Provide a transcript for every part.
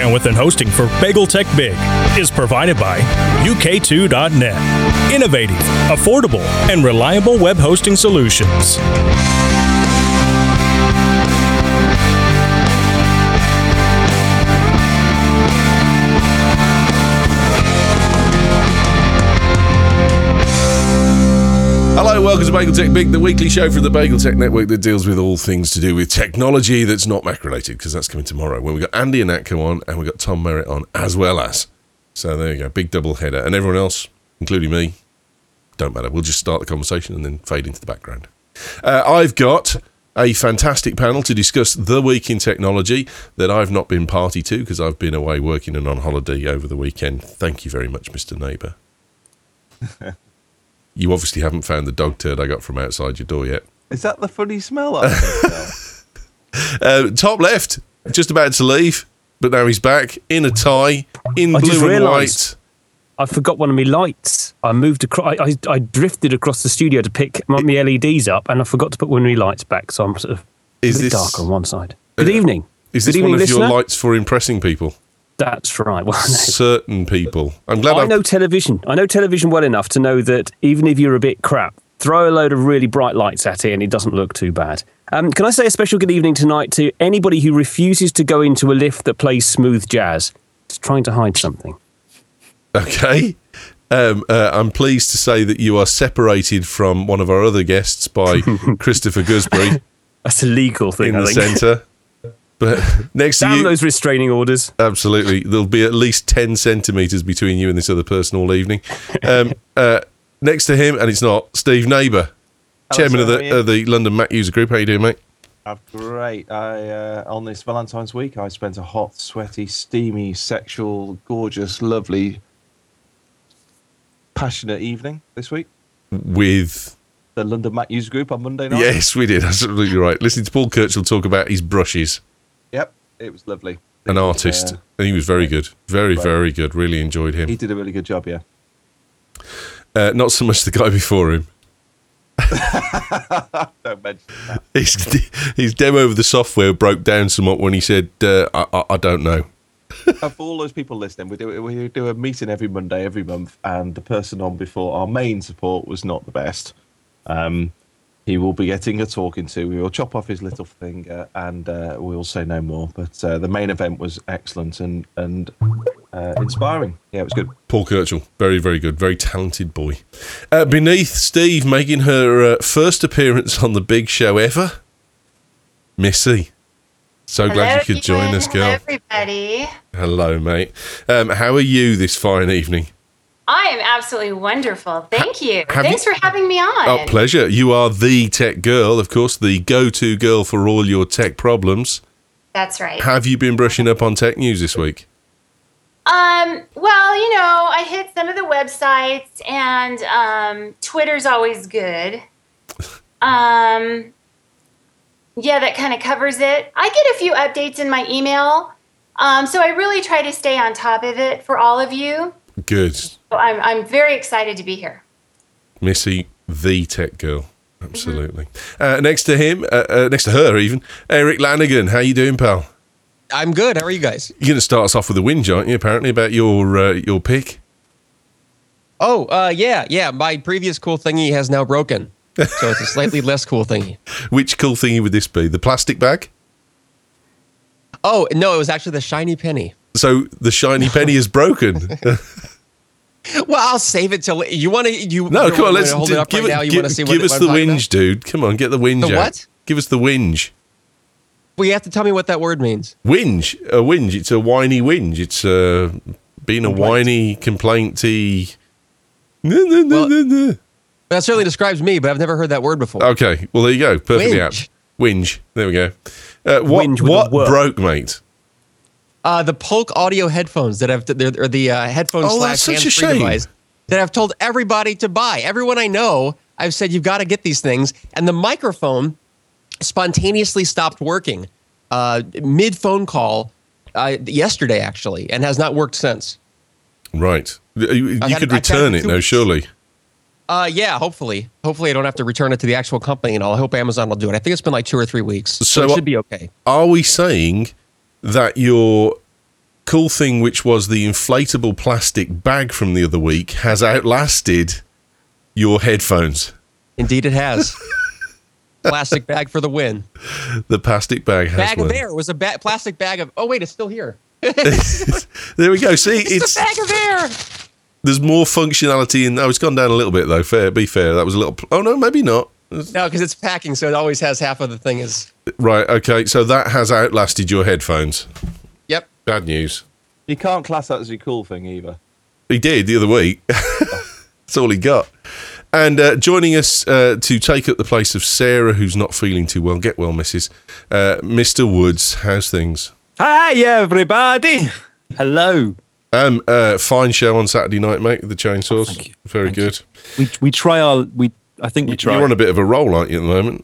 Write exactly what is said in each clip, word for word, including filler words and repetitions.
bandwidth and hosting for BagelTech Big is provided by U K two dot net. Innovative, affordable, and reliable web hosting solutions. Hello, welcome to BagelTech Big, the weekly show from the BagelTech Network that deals with all things to do with technology that's not Mac-related, because that's coming tomorrow, when we've got Andy Ihnatko on, and we've got Tom Merritt on, as well as. So there you go, big double header. And everyone else, including me, don't matter. We'll just start the conversation and then fade into the background. Uh, I've got a fantastic panel to discuss the week in technology that I've not been party to, because I've been away working and on holiday over the weekend. Thank you very much, Mister Neighbour. You obviously haven't found the dog turd I got from outside your door yet. Is that the funny smell? I uh, top left, just about to leave, but now he's back in a tie, in I blue and white. I forgot one of my lights. I moved across. I, I, I drifted across the studio to pick my, my L E Ds up, and I forgot to put one of my lights back. So I'm sort of is a bit this, dark on one side. Good uh, evening. Is this Good one evening, of listener? your lights for impressing people? That's right. Well, no. Certain people. I'm glad I I've... know television. I know television well enough to know that even if you're a bit crap, throw a load of really bright lights at it and it doesn't look too bad. Um, can I say a special good evening tonight to anybody who refuses to go into a lift that plays smooth jazz? It's trying to hide something. Okay. Um, uh, I'm pleased to say that you are separated from one of our other guests by Christopher Gooseberry. That's a legal thing, in I the think. centre. But next Damn to you, those restraining orders. Absolutely. There'll be at least ten centimetres between you and this other person all evening. Um, uh, next to him, and it's not, Steve Neighbour, chairman sir, of the, uh, the London Mac User Group. How you doing, mate? I'm great. I uh, on this Valentine's week, I spent a hot, sweaty, steamy, sexual, gorgeous, lovely, passionate evening this week. With... the London Mac User Group on Monday night. Yes, we did. Absolutely right. Listening to Paul Kirchhoff talk about his brushes. Yep, it was lovely. An He was, artist. uh, And he was very good. Very, Right. very good. Really enjoyed him. He did a really good job, yeah. Uh, not so much the guy before him. Don't mention that. His, his demo of the software broke down somewhat when he said, uh, I, I, I don't know. For all those people listening, we do we do a meeting every Monday, every month, and the person on before our main support was not the best. Um, he will be getting a talking to. We will chop off his little finger, and uh, we will say no more. But uh, the main event was excellent and and uh, inspiring. Yeah, it was good. Paul Kirchhoff, very, very good. Very talented boy. Uh, beneath Steve, making her uh, first appearance on the big show ever, Missy. So Hello, glad you could join Ian. us, girl. Hello, everybody. Hello, mate. Um, how are you this fine evening? I am absolutely wonderful. Thank you. have Thanks you- for having me on. Oh, pleasure. You are the tech girl, of course, the go-to girl for all your tech problems. That's right. Have you been brushing up on tech news this week? Um, well, you know, I hit some of the websites, and um, Twitter's always good. Um, yeah, that kind of covers it. I get a few updates in my email, um, so I really try to stay on top of it for all of you. Good. So I'm I'm very excited to be here. Missy, the tech girl. Absolutely. Uh, next to him, uh, uh, next to her even, Eric Lanigan. How you doing, pal? I'm good. How are you guys? You're going to start us off with a whinge, aren't you, apparently, about your uh, your pick? Oh, uh, yeah, yeah. My previous cool thingy has now broken. So it's a slightly less cool thingy. Which cool thingy would this be? The plastic bag? Oh, no, it was actually the shiny penny. So the shiny penny is broken. Well, I'll save it till you want to. You No, you come on, wanna let's hold do, it up give, right it, now. You give, want to see give what, us what the I'm talking whinge, about? dude. Come on, get the whinge The out. what? Give us the whinge. Well, you have to tell me what that word means. Whinge, a whinge. It's a whiny whinge. It's uh, being a Complaint. whiny, complainty. No, no, no, Well- no, no. That certainly describes me, but I've never heard that word before. Okay, well there you go. Perfectly Whinge. apt. Whinge. There we go. Uh, what Whinge with a what word. broke, mate? Uh, the Polk audio headphones that I've, they're, or the uh, headphone Oh, slash that's such a hands-free shame. device that I've told everybody to buy. Everyone I know, I've said, you've got to get these things. And the microphone spontaneously stopped working uh, mid-phone call uh, yesterday, actually, and has not worked since. Right. You, you I've had could it- I've had return it it, two no, weeks. surely. Uh, yeah, hopefully. Hopefully I don't have to return it to the actual company and all. I hope Amazon will do it. I think it's been like two or three weeks. So, So it what- should be okay. Are we saying that your cool thing, which was the inflatable plastic bag from the other week, has outlasted your headphones. Indeed, it has. Plastic bag for the win. The plastic bag has Bag won. of air. It was a ba- plastic bag of... Oh, wait, it's still here. There we go. See, It's, it's, a bag of air. there's more functionality in. Oh, it's gone down a little bit though. Fair, be fair. That was a little. Oh no, maybe not. No, because it's packing, so it always has half of the thing is... Right. Okay. So that has outlasted your headphones. Yep. Bad news. You can't class that as a cool thing either. He did the other week. That's all he got. And uh, joining us uh, to take up the place of Sarah, who's not feeling too well. Get well, Missus Uh, Mister Woods, how's things? Hi, everybody. Hello. Um, uh, fine show on Saturday night, mate. With the chainsaws, Thank you. very Thank good. We we try our we. I think we try. You're on a bit of a roll, aren't you, at the moment?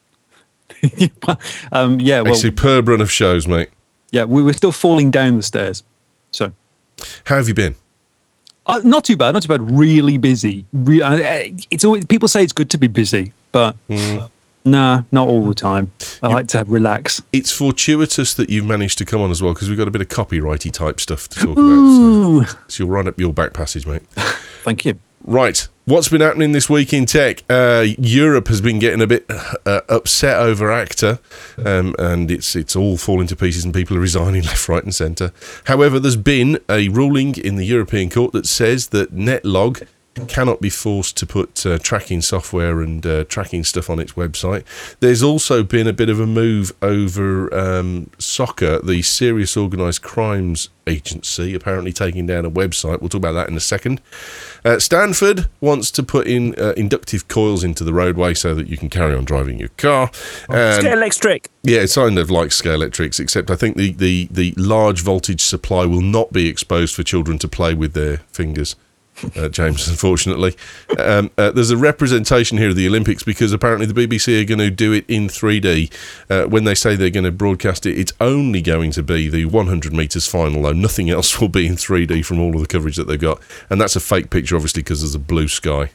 um, yeah. A Well. superb run of shows, mate. Yeah. We were still falling down the stairs. So. How have you been? Uh, not too bad. Not too bad. Really busy. Re- uh, it's always people say it's good to be busy, but Mm. nah, not all the time. I like to relax. It's fortuitous that you've managed to come on as well, because we've got a bit of copyrighty type stuff to talk about. Ooh. So, so you'll run up your back passage, mate. Thank you. Right. What's been happening this week in tech? Uh, Europe has been getting a bit uh, upset over ACTA, um, and it's it's all falling to pieces and people are resigning left, right and centre. However, there's been a ruling in the European Court that says that NetLog cannot be forced to put uh, tracking software and uh, tracking stuff on its website. There's also been a bit of a move over um, SOCA, the Serious Organised Crimes Agency, apparently taking down a website. We'll talk about that in a second. Uh, Stanford wants to put in uh, inductive coils into the roadway so that you can carry on driving your car. And Scale electric. yeah, it's kind of like Scale Electrics, except I think the, the, the large voltage supply will not be exposed for children to play with their fingers. Uh, James, unfortunately. Um, uh, there's a representation here of the Olympics because apparently the B B C are going to do it in three D. Uh, when they say they're going to broadcast it, it's only going to be the one hundred metres final, though. Nothing else will be in three D from all of the coverage that they've got. And that's a fake picture, obviously, because there's a blue sky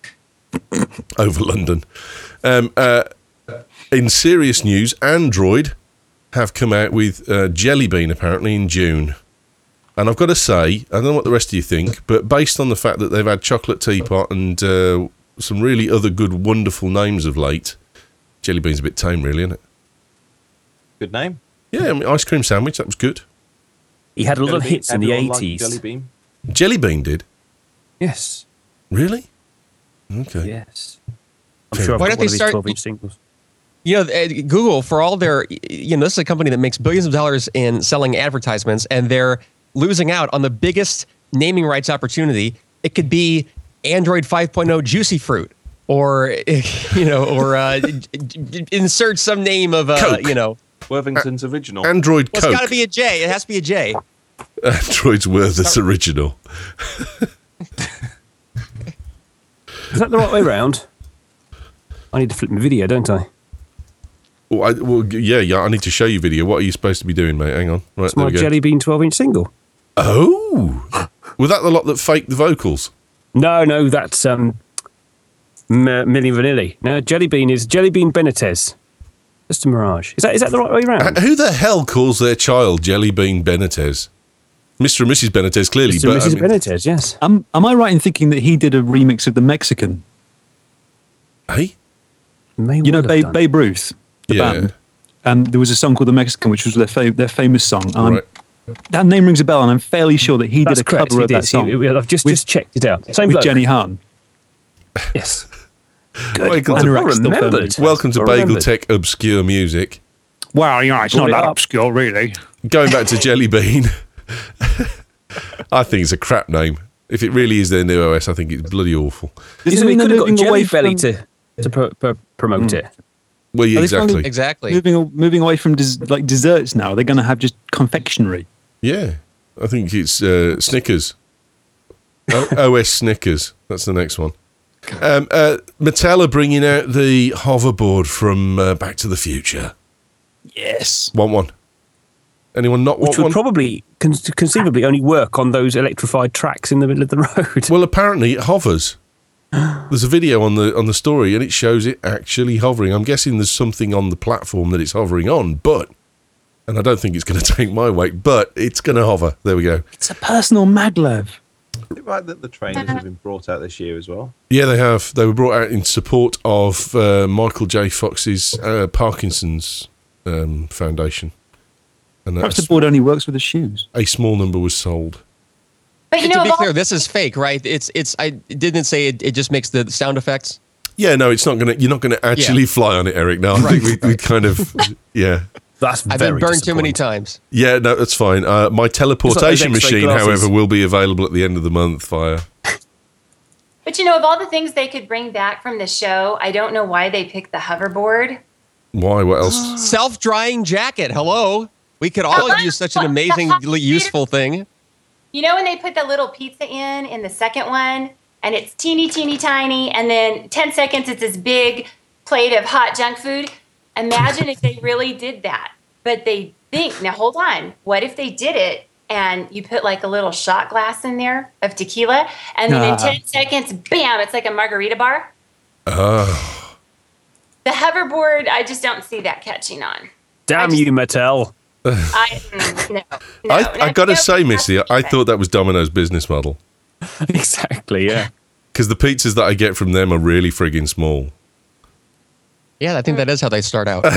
over London. Um, uh, in serious news, Android have come out with uh, Jelly Bean, apparently, in June. And I've got to say, I don't know what the rest of you think, but based on the fact that they've had Chocolate Teapot and uh, some really other good, wonderful names of late, Jelly Bean's a bit tame, really, isn't it? Good name. Yeah, I mean, Ice Cream Sandwich, that was good. He had a lot of Jelly Bean. hits in the Everyone liked eighties. Jelly Bean. Jelly Bean did? Yes. Really? Okay. Yes. I'm Fair sure I've Why got don't one they of his start- twelve-inch singles. You know, uh, Google, for all their, you know, this is a company that makes billions of dollars in selling advertisements, and they're losing out on the biggest naming rights opportunity. It could be Android five point oh Juicy Fruit, or, you know, or uh, insert some name of, uh, Coke. you know. Worthington's original. Android Well, Coke. it's got to be a J. It has to be a J. Android's Werther's original. Is that the right way round? I need to flip my video, don't I? Well, I, well, yeah, yeah, I need to show you video. What are you supposed to be doing, mate? Hang on. Right, It's there my we go. Jelly Bean twelve-inch single. Oh! Was that the lot that faked the vocals? No, no, that's um, M- Milli Vanilli. No, Jelly Bean is Jelly Bean Benitez. Just a mirage. Is that is that the right way round? Uh, Who the hell calls their child Jelly Bean Benitez? Mister and Missus Benitez, clearly. Mister but and I Missus mean- Benitez, yes. Um, am I right in thinking that he did a remix of the Mexican? Hey? May You know, well have Babe, done. Babe Ruth, the Yeah. band. And there was a song called The Mexican, which was their fa- their famous song. And I'm- Right. that name rings a bell, and I'm fairly sure that he That's did a correct. cover He of that did. song He- I've just with- just checked it out. Same with bloke. Jenny Han. Yes. Welcome, And to, Rex still remembered. firmly. welcome to I Bagel remembered. Tech Obscure Music. Well, you know, it's Brought not it that up. obscure, really. Going back to Jelly Bean, I think it's a crap name. If it really is their new O S, I think it's bloody awful. Does You it know, we mean could they're have got moving away Jelly Belly from- to to pro- pro- promote it. Well, yeah, Are they finally- exactly. Exactly. Moving moving away from des- like desserts now, they're going to have just confectionery. Yeah, I think it's uh, Snickers. O- OS Snickers. That's the next one. Um, uh, Mattel are bringing out the hoverboard from uh, Back to the Future. Yes. Want one? Anyone not want Which would one? probably con- conceivably only work on those electrified tracks in the middle of the road. Well, apparently it hovers. There's a video on the on the story, and it shows it actually hovering. I'm guessing there's something on the platform that it's hovering on, but And I don't think it's going to take my weight, but it's going to hover. There we go. It's a personal maglev. Is it right that the trainers have been brought out this year as well? Yeah, they have. They were brought out in support of uh, Michael J. Fox's uh, Parkinson's um, Foundation. And Perhaps that's- the board only works with the shoes. a small number was sold. But you to know, be of all- clear, this is fake, right? It's it's. I didn't say it, it just makes the sound effects. Yeah, no, it's not going to. You're not going to actually Yeah. fly on it, Eric. No, I think we, we kind of. Yeah. That's I've very been burned too many disappointing. times. Yeah, no, that's fine. Uh, my teleportation X-ray machine, glasses. however, will be available at the end of the month via. but you know, of all the things they could bring back from the show, I don't know why they picked the hoverboard. Why? What else? Self-drying jacket. Hello. We could all use such an amazingly useful thing. You know when they put the little pizza in in the second one, and it's teeny, teeny, tiny, and then ten seconds it's this big plate of hot junk food? Imagine if they really did that. But they think, now hold on, what if they did it and you put like a little shot glass in there of tequila, and then in Ah. ten seconds, bam, it's like a margarita bar? Oh. The hoverboard, I just don't see that catching on. Damn I just- you, Mattel. I, mm, no, no. I, I got to No, say, no, Missy, I thought that was Domino's business model. Exactly, yeah. Because the pizzas that I get from them are really friggin' small. Yeah, I think that is how they start out.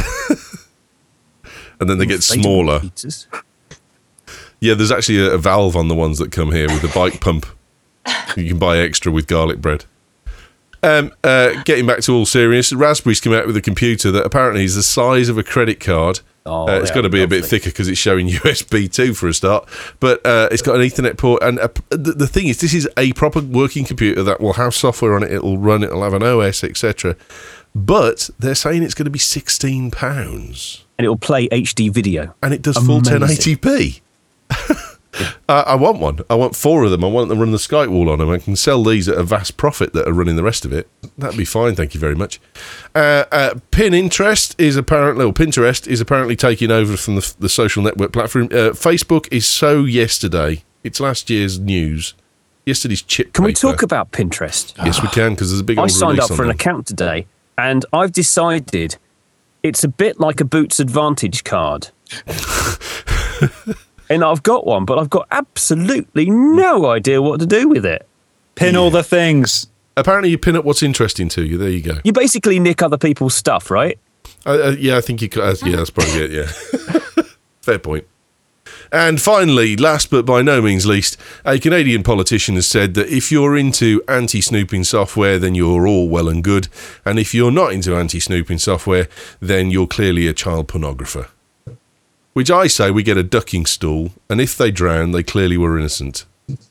And then they get Inflatable smaller. pizzas. Yeah, there's actually a, a valve on the ones that come here with a bike pump. You can buy extra with garlic bread. Um, uh, getting back to all serious, Raspberry's come out with a computer that apparently is the size of a credit card. Oh, uh, it's they got to are be a bit lovely. thicker because it's showing U S B two for a start. But uh, it's got an Ethernet port. And a, the, the thing is, this is a proper working computer that will have software on it. It'll run, it'll have an O S, et cetera. But they're saying it's going to be sixteen pounds. And it will play H D video. And it does full Amazing. ten eighty p. uh, I want one. I want four of them. I want them to run the Skype wall on them. I can sell these at a vast profit that are running the rest of it. That'd be fine. Thank you very much. Uh, uh, Pinterest is apparently, or Pinterest is apparently taking over from the, the social network platform. Uh, Facebook is so yesterday. It's last year's news. Yesterday's chip. Can we paper. talk about Pinterest? Yes, we can, because there's a big I old signed release up for on an them. account today, and I've decided it's a bit like a Boots Advantage card. And I've got one, but I've got absolutely no idea what to do with it. Pin all the things. Apparently, you pin up what's interesting to you. There you go. You basically nick other people's stuff, right? Uh, uh, yeah, I think you could. Uh, yeah, that's probably it. Yeah, fair point. And finally, last but by no means least, a Canadian politician has said that if you're into anti-snooping software, then you're all well and good, and if you're not into anti-snooping software, then you're clearly a child pornographer. Which I say we get a ducking stool, and if they drown, they clearly were innocent.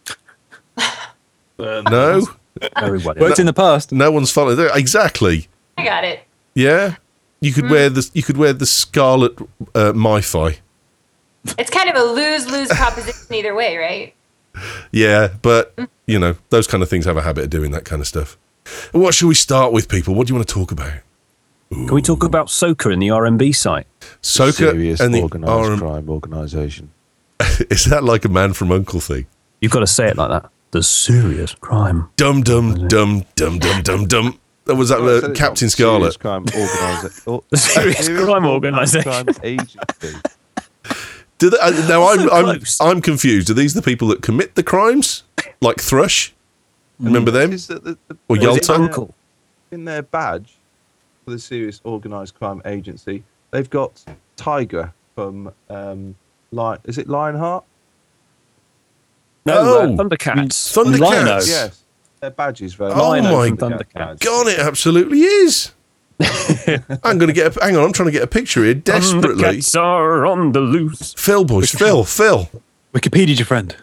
No, Very well. Worked in the past. no one's followed that. Exactly. I got it. Yeah, you could wear the you could wear the scarlet uh, MiFi. It's kind of a lose-lose proposition either way, right? Yeah, but, you know, those kind of things have a habit of doing that kind of stuff. What should we start with, people? What do you want to talk about? Can we talk about Soka and the R M B site? Soka Serious and the organised R M- crime organisation. Is that like a Man from Uncle thing? You've got to say it like that. The serious crime. Dum dum dum dum dum dum dum. That was that Well, I uh, said it's Captain not Scarlet. Serious crime organisa- or- The Serious Crime Organisation. Crime Agency. Do they, uh, now I'm So I'm close. I'm confused. Are these the people that commit the crimes, like Thrush? Remember them? Is that the, the, Or Was it Yalta? Uncle? in their badge for the Serious Organised Crime Agency, they've got Tiger from um, Lion. Is it Lionheart? No, Oh. uh, Thundercats. Lino. Thundercats. Yes, their badges. Very Oh Lino my from God. Thundercats. God, it absolutely is. I'm going to get. A, hang on, I'm trying to get a picture here desperately. Thundercats are on the loose. Phil, boys, Phil, Phil. Wikipedia's your friend.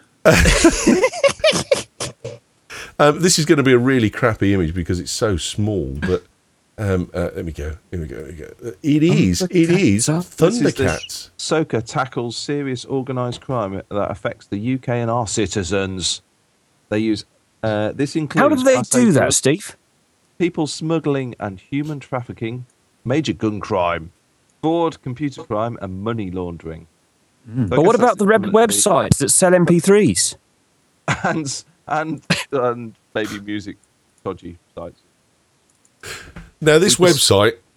Um, this is going to be a really crappy image because it's so small. But um, uh, let me go. Here we go. Here we go. Uh, It is. It is Thundercats. This is the Thundercats. Soka tackles serious organised crime that affects the U K and our citizens. They use uh, this includes. How do they Class A do that, drugs, Steve? People smuggling and human trafficking, major gun crime, fraud, computer crime, and money laundering. So I But guess what that's about the reb- predominantly- websites that sell M P threes? and and and maybe music dodgy sites? Now, this website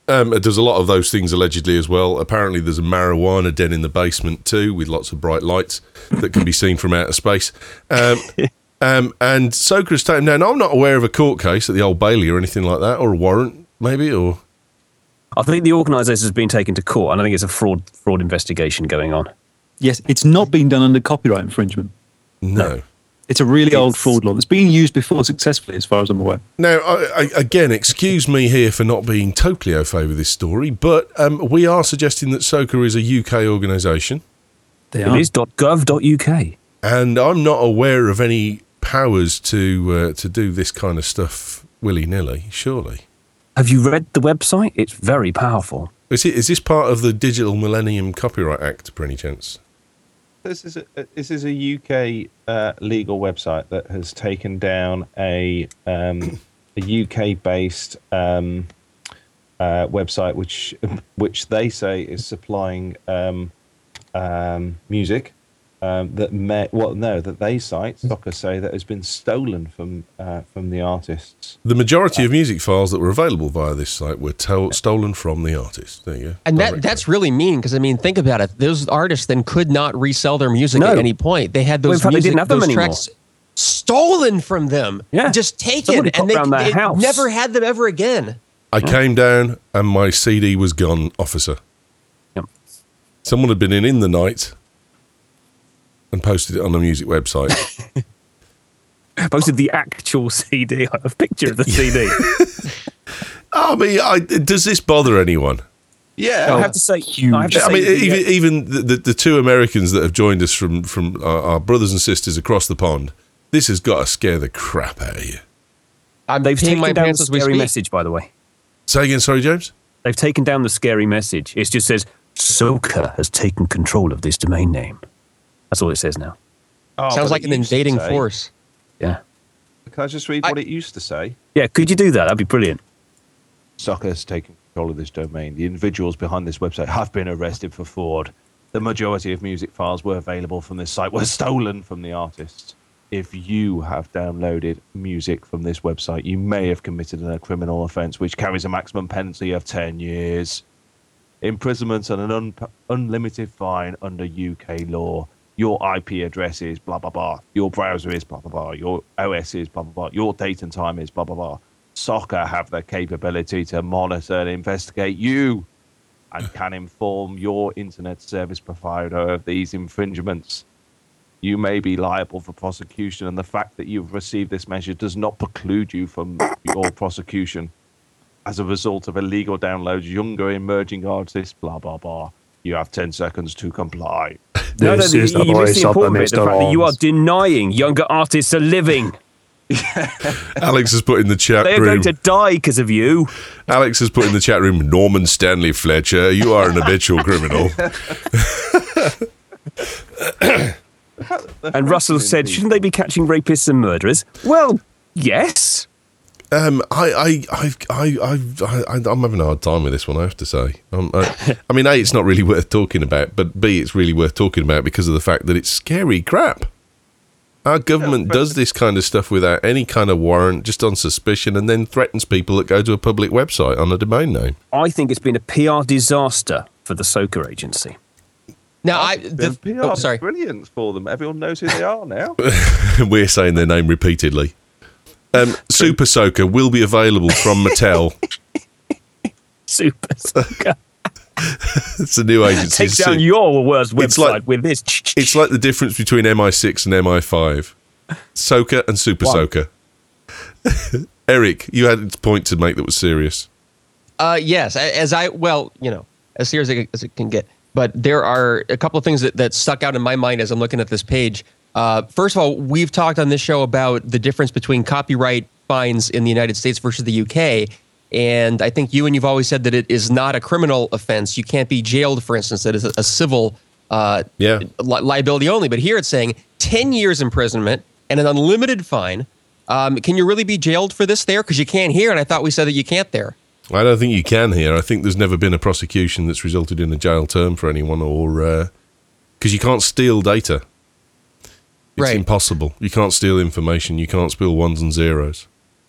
Um, it does a lot of those things allegedly as well. Apparently, there's a marijuana den in the basement too, with lots of bright lights that can be seen from outer space. Um, um, and Soka has taken down. I'm not aware of a court case at the Old Bailey or anything like that, or a warrant, maybe, or. I think the organisation has been taken to court, and I think it's a fraud fraud investigation going on. Yes, it's not being done under copyright infringement. No. It's a really It's- old fraud law that's been used before successfully, as far as I'm aware. Now, I, I, again, excuse me here for not being totally au fait with this story, but um, we are suggesting that Soka is a U K organisation, They It are. is .gov.uk. and I'm not aware of any powers to uh, to do this kind of stuff willy-nilly, surely. Have you read the website? It's very powerful. Is, it, is this part of the Digital Millennium Copyright Act, per any chance? This is a, this is a U K uh, legal website that has taken down a um, a U K based um, uh, website which which they say is supplying um, um, music um, that may well no that they cite Soka say that has been stolen from uh, from the artists. The majority of music files that were available via this site were to- stolen from the artist. There you go. And that Directly. that's really mean because I mean, think about it. Those artists then could not resell their music No. at any point. They had Well, in those fact, they music, didn't have them those anymore. tracks stolen from them. Yeah. Just taken, Somebody put and they, round their they house. never had them ever again. I came down and my C D was gone, officer. Yep. Someone had been in in the night and posted it on the music website. Posted the actual C D, a picture of the C D. I mean, I, does this bother anyone? Yeah, I have to say, Huge. I, have to I say mean, the- even, even the, the, the two Americans that have joined us from, from our, our brothers and sisters across the pond, this has got to scare the crap out of you. I'm they've peeing taken my down the pants as we scary speak. message, by the way. Say again, sorry, James? They've taken down the scary message. It just says, Soka has taken control of this domain name. That's all it says now. Oh, Sounds but like it an used to invading say- force. Yeah. Can I just read I- what it used to say? Yeah, could you do that? That'd be brilliant. Soka has taken control of this domain. The individuals behind this website have been arrested for fraud. The majority of music files were available from this site were stolen from the artists. If you have downloaded music from this website, you may have committed a criminal offence which carries a maximum penalty of ten years, imprisonment and an un- unlimited fine under U K law. Your I P address is blah, blah, blah. Your browser is blah, blah, blah. Your O S is blah, blah, blah. Your date and time is blah, blah, blah. Soka have the capability to monitor and investigate you and can inform your internet service provider of these infringements. You may be liable for prosecution, and the fact that you've received this measure does not preclude you from your prosecution. As a result of illegal downloads, younger emerging artists, blah, blah, blah. You have ten seconds to comply. No, no, This you, is the you missed voice the of the important bit, the Mister fact that you are Arms. denying younger artists a living. Alex has put in the chat They are room. going to die because of you. Alex has put in the chat room, Norman Stanley Fletcher, you are an habitual criminal. And Russell said, shouldn't they be catching rapists and murderers? Well, yes. Um, I, I, I, I, I, I, I'm having a hard time with this one, I have to say. Um, I, I mean, A, it's not really worth talking about, but B, it's really worth talking about because of the fact that it's scary crap. Our government does this kind of stuff without any kind of warrant, just on suspicion, and then threatens people that go to a public website on a domain name. I think it's been a P R disaster for the Soka agency. Now, I The the, P R oh, is sorry. brilliant for them. Everyone knows who they are now. We're saying their name repeatedly. Um, Super Soaker will be available from Mattel. Super Soka. It's a new agency. Take down your worst It's website like- with this. It's like the difference between M I six and M I five. Soaker and Super One. Soaker. Eric, you had a point to make that was serious. Uh, yes, a- as I well, you know, as serious as it, as it can get. But there are a couple of things that, that stuck out in my mind as I'm looking at this page. Uh, first of all, we've talked on this show about the difference between copyright fines in the United States versus the U K. And I think you and you've always said that it is not a criminal offense. You can't be jailed, for instance. That is a, a civil uh, Yeah. li- liability only. But here it's saying ten years imprisonment and an unlimited fine. Um, can you really be jailed for this there? Because you can't here, and I thought we said that you can't there. I don't think you can here. I think there's never been a prosecution that's resulted in a jail term for anyone, or because you can't steal data. It's Right. impossible. You can't steal information. You can't steal ones and zeros.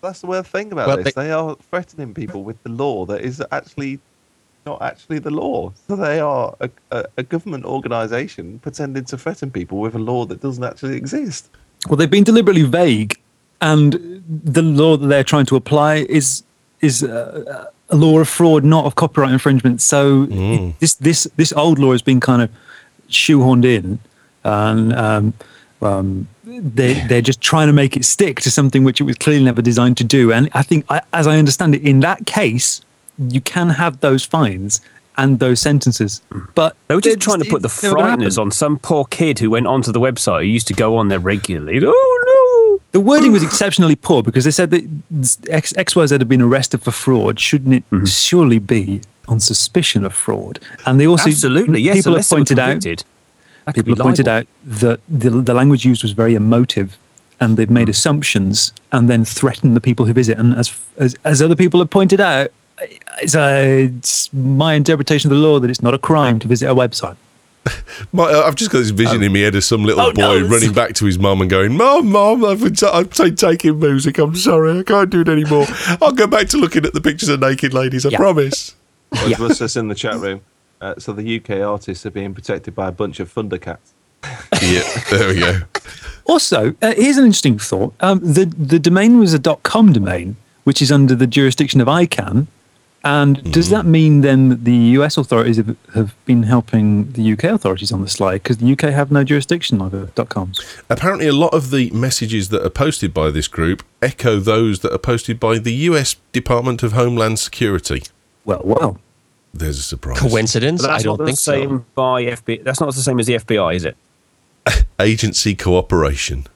that's the weird thing about Well, this. they- They are threatening people with the law that is actually not actually the law. So they are a, a, a government organisation pretending to threaten people with a law that doesn't actually exist. Well, they've been deliberately vague, and the law that they're trying to apply is is uh, a law of fraud, not of copyright infringement. So Mm. it, this this this old law has been kind of shoehorned in, and um, um, they they're just trying to make it stick to something which it was clearly never designed to do. And I think, I, as I understand it, in that case, you can have those fines and those sentences, but They were just they're trying to put the it's never gonna frighteners happen. on some poor kid who went onto the website who used to go on there regularly. Oh The wording was exceptionally poor because they said that X, XYZ had been arrested for fraud. Shouldn't it Mm-hmm. surely be on suspicion of fraud? And they also no! Absolutely, yes. people have unless they were pointed out convicted. That could people be have pointed libel. out that the, the language used was very emotive, and they've Mm. made assumptions and then threatened the people who visit. And as as, as other people have pointed out, it's, a, it's my interpretation of the law that it's not a crime to visit a website. My, uh, I've just got this vision in my head of some little Oh, boy no, it's- running back to his mum and going, "Mum, Mum, I've been, t- I've been taking music. I'm sorry, I can't do it anymore. I'll go back to looking at the pictures of naked ladies. I Yeah. promise." Like us in the chat room. Uh, so the U K artists are being protected by a bunch of Thundercats. Yeah, there we go. Also, uh, here's an interesting thought. Um, the the domain was a .com domain, which is under the jurisdiction of I CANN. And does that mean then that the U S authorities have, have been helping the U K authorities on the slide? Because the U K have no jurisdiction over .coms. Apparently, a lot of the messages that are posted by this group echo those that are posted by the U S Department of Homeland Security. Well, well. There's a surprise. Coincidence? But I that's don't not the think same so. by F B I. That's not the same as the F B I, is it? Agency cooperation.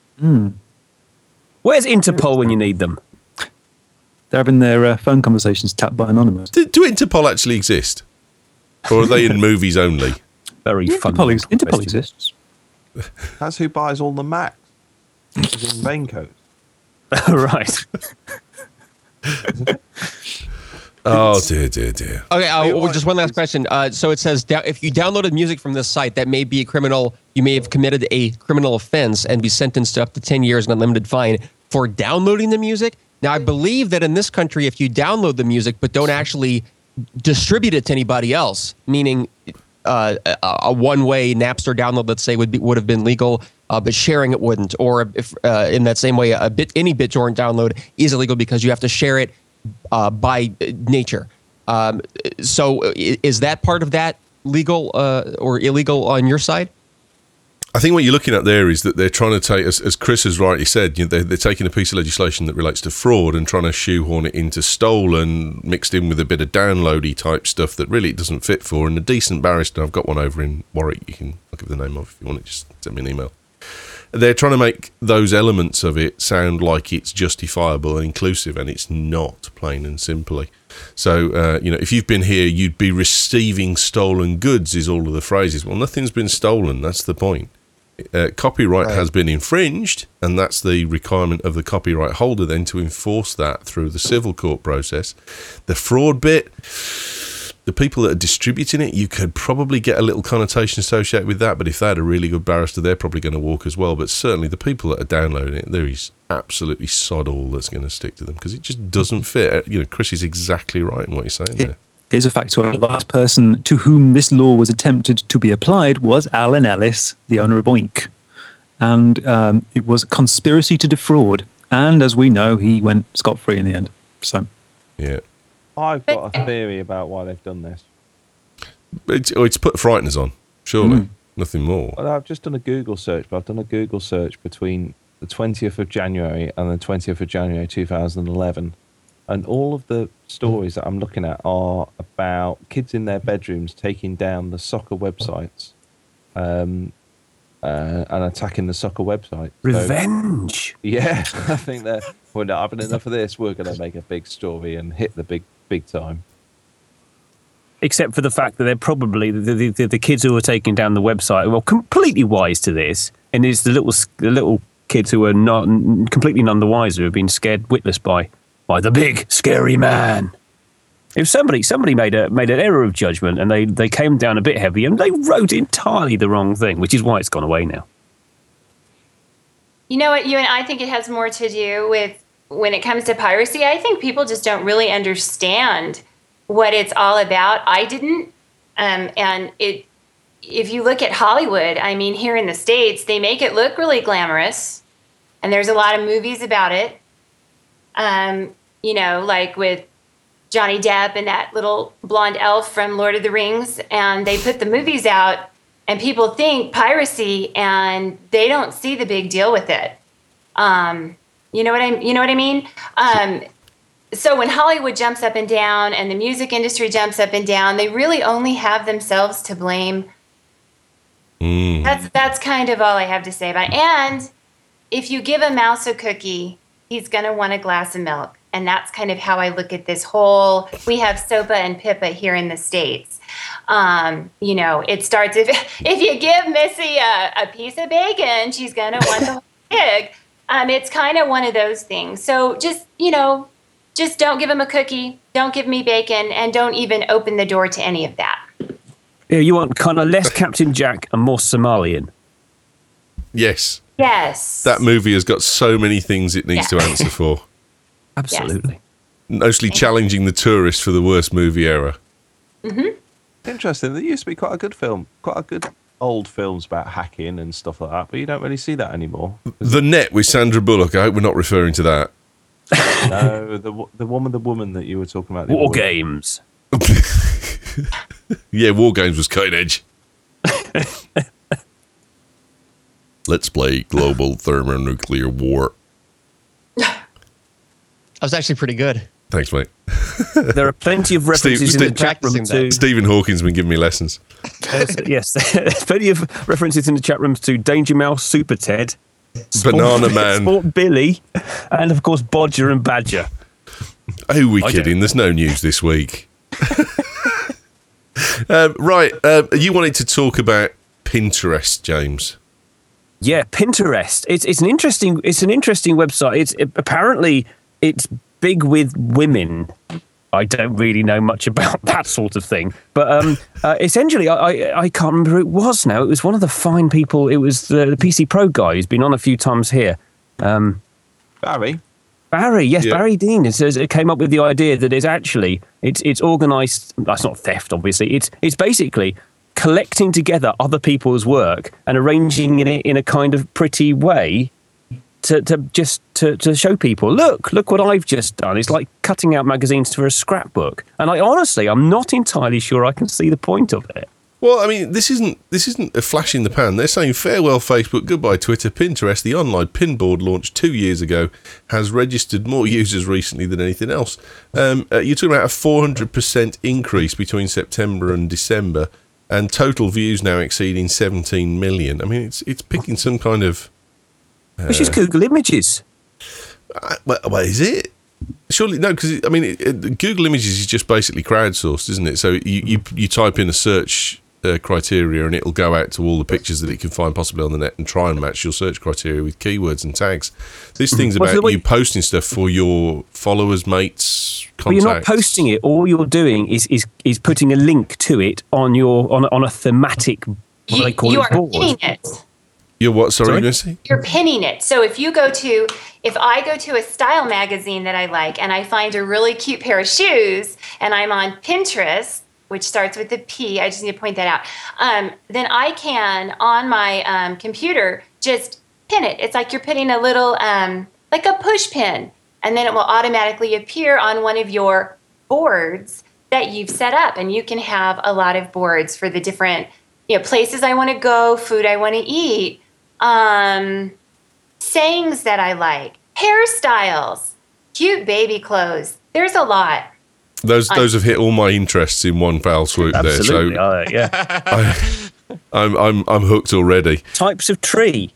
Where's Interpol when you need them? They're having their uh, phone conversations tapped by Anonymous. Do, do Interpol actually exist? Or are they in movies only? Very fun. Interpol, ex- Interpol question. exists. That's who buys all the Macs. As in raincoats. Right. Oh, dear, dear, dear. Okay, uh, well, just one last question. Uh, so it says da- if you downloaded music from this site, that may be a criminal. You may have committed a criminal offense and be sentenced to up to ten years and unlimited fine for downloading the music. Now, I believe that in this country, if you download the music but don't actually distribute it to anybody else, meaning uh, a, a one-way Napster download, let's say, would be, would have been legal, uh, but sharing it wouldn't. Or if uh, in that same way, a bit any BitTorrent download is illegal because you have to share it uh, by nature. Um, so, i- is that part of that legal uh, or illegal on your side? I think what you're looking at there is that they're trying to take, as, as Chris has rightly said, you know, they're, they're taking a piece of legislation that relates to fraud and trying to shoehorn it into stolen, mixed in with a bit of downloady type stuff that really it doesn't fit for. And a decent barrister, I've got one over in Warwick, you can, I'll give the name of if you want it, just send me an email. They're trying to make those elements of it sound like it's justifiable and inclusive, and it's not, plain and simply. So, uh, you know, if you've been here, you'd be receiving stolen goods, is all of the phrases. Well, nothing's been stolen, that's the point. Uh, copyright Right. has been infringed, and that's the requirement of the copyright holder then to enforce that through the civil court process. The fraud bit, the people that are distributing it, you could probably get a little connotation associated with that, but if they had a really good barrister, they're probably going to walk as well. But certainly the people that are downloading it, there is absolutely sod all that's going to stick to them because it just doesn't fit. You know, Chris is exactly right in what you're saying there. Here's a factoid. The last person to whom this law was attempted to be applied was Alan Ellis, the owner of Oink. And um, it was a conspiracy to defraud. And as we know, he went scot-free in the end. So, Yeah. I've got a theory about why they've done this. It's, oh, it's put frighteners on, surely. Nothing more. Well, I've just done a Google search, but I've done a Google search between the twentieth of January and the twentieth of January two thousand eleven. And all of the stories that I'm looking at are about kids in their bedrooms taking down the soccer websites um, uh, and attacking the soccer website. So, Revenge. yeah, I think that we're not having enough of this. We're going to make a big story and hit the big, big time. Except for the fact that they're probably the, the, the, the kids who are taking down the website were completely wise to this, and it's the little the little kids who are not completely none the wiser who have been scared witless by by the big scary man. If somebody somebody made a made an error of judgment and they, they came down a bit heavy and they wrote entirely the wrong thing, which is why it's gone away now. You know what, you and I think it has more to do with when it comes to piracy, I think people just don't really understand what it's all about. I didn't. Um, and it, if you look at Hollywood, I mean, here in the States, they make it look really glamorous. And there's a lot of movies about it. Um, you know, like with Johnny Depp and that little blonde elf from Lord of the Rings. And they put the movies out and people think piracy and they don't see the big deal with it. Um, you know what I, you know what I mean? Um, so when Hollywood jumps up and down and the music industry jumps up and down, they really only have themselves to blame. Mm. That's, that's kind of all I have to say about it. And if you give a mouse a cookie, he's going to want a glass of milk. And that's kind of how I look at this whole, we have SOPA and PIPA here in the States. Um, you know, it starts, if if you give Missy a, a piece of bacon, she's going to want the whole pig. Um, it's kind of one of those things. So just, you know, just don't give him a cookie, don't give me bacon, and don't even open the door to any of that. Yeah, you want kind of less Captain Jack and more Somalian. Yes. Yes. That movie has got so many things it needs Yeah. to answer for. Absolutely. Yes. Mostly challenging the tourist for the worst movie era. Mm-hmm. Interesting. There used to be quite a good film, quite a good old films about hacking and stuff like that, but you don't really see that anymore. The Net with Sandra Bullock. I hope we're not referring to that. No, the the woman, the woman that you were talking about. the War other week. games. Yeah, War Games was cutting edge. Let's play global thermonuclear war. I was actually pretty good. Thanks, mate. There are plenty of references Steve- in the Steve- chat room practicing to... Stephen Hawking's been giving me lessons. Yes, there's plenty of references in the chat rooms to Danger Mouse, Super Ted, Banana Sport, Man. Sport Billy, and of course Bodger and Badger. Who are we I kidding? don't- There's no news this week. um, right, um, you wanted to talk about Pinterest, James. Yeah, Pinterest. It's it's an interesting it's an interesting website. It's it, apparently it's big with women. I don't really know much about that sort of thing, but um, uh, essentially, I, I I can't remember who it was now. It was one of the fine people. It was the, the P C Pro guy who's been on a few times here. Um, Barry. Barry, yes, Yeah. Barry Dean. It says it came up with the idea that it's actually it's it's organised. That's not theft, obviously. It's it's basically collecting together other people's work and arranging it in a kind of pretty way to, to just to, to show people, look, look what I've just done. It's like cutting out magazines for a scrapbook. And I honestly, I'm not entirely sure I can see the point of it. Well, I mean, this isn't this isn't a flash in the pan. They're saying farewell Facebook, goodbye Twitter. Pinterest, the online pin board launched two years ago, has registered more users recently than anything else. Um, uh, you're talking about a four hundred percent increase between September and December, and total views now exceeding seventeen million. I mean, it's it's picking some kind of... Which is Google Images. Uh, well, well, is it? Surely no, because I mean, it, it, Google Images is just basically crowdsourced, isn't it? So you you, you type in a search uh, criteria, and it'll go out to all the pictures that it can find possibly on the net and try and match your search criteria with keywords and tags. This thing's Well, so about the way- you posting stuff for your followers, mates, But contacts. you're not posting it. All you're doing is is is putting a link to it on your on a- on a thematic. What do You, they call you it? are Board. pinning it. You're what? Sorry, Sorry? Missy? You're pinning it. So if you go to, if I go to a style magazine that I like and I find a really cute pair of shoes and I'm on Pinterest, which starts with a P, I just need to point that out, um, then I can, on my um, computer, just pin it. It's like you're putting a little, um, like a push pin, and then it will automatically appear on one of your boards that you've set up. And you can have a lot of boards for the different, you know, places I want to go, food I want to eat, um, sayings that I like, hairstyles, cute baby clothes. There's a lot. Those those have hit all my interests in one foul swoop Absolutely. there. uh, yeah. So I, I'm I'm I'm hooked already. Types of tree.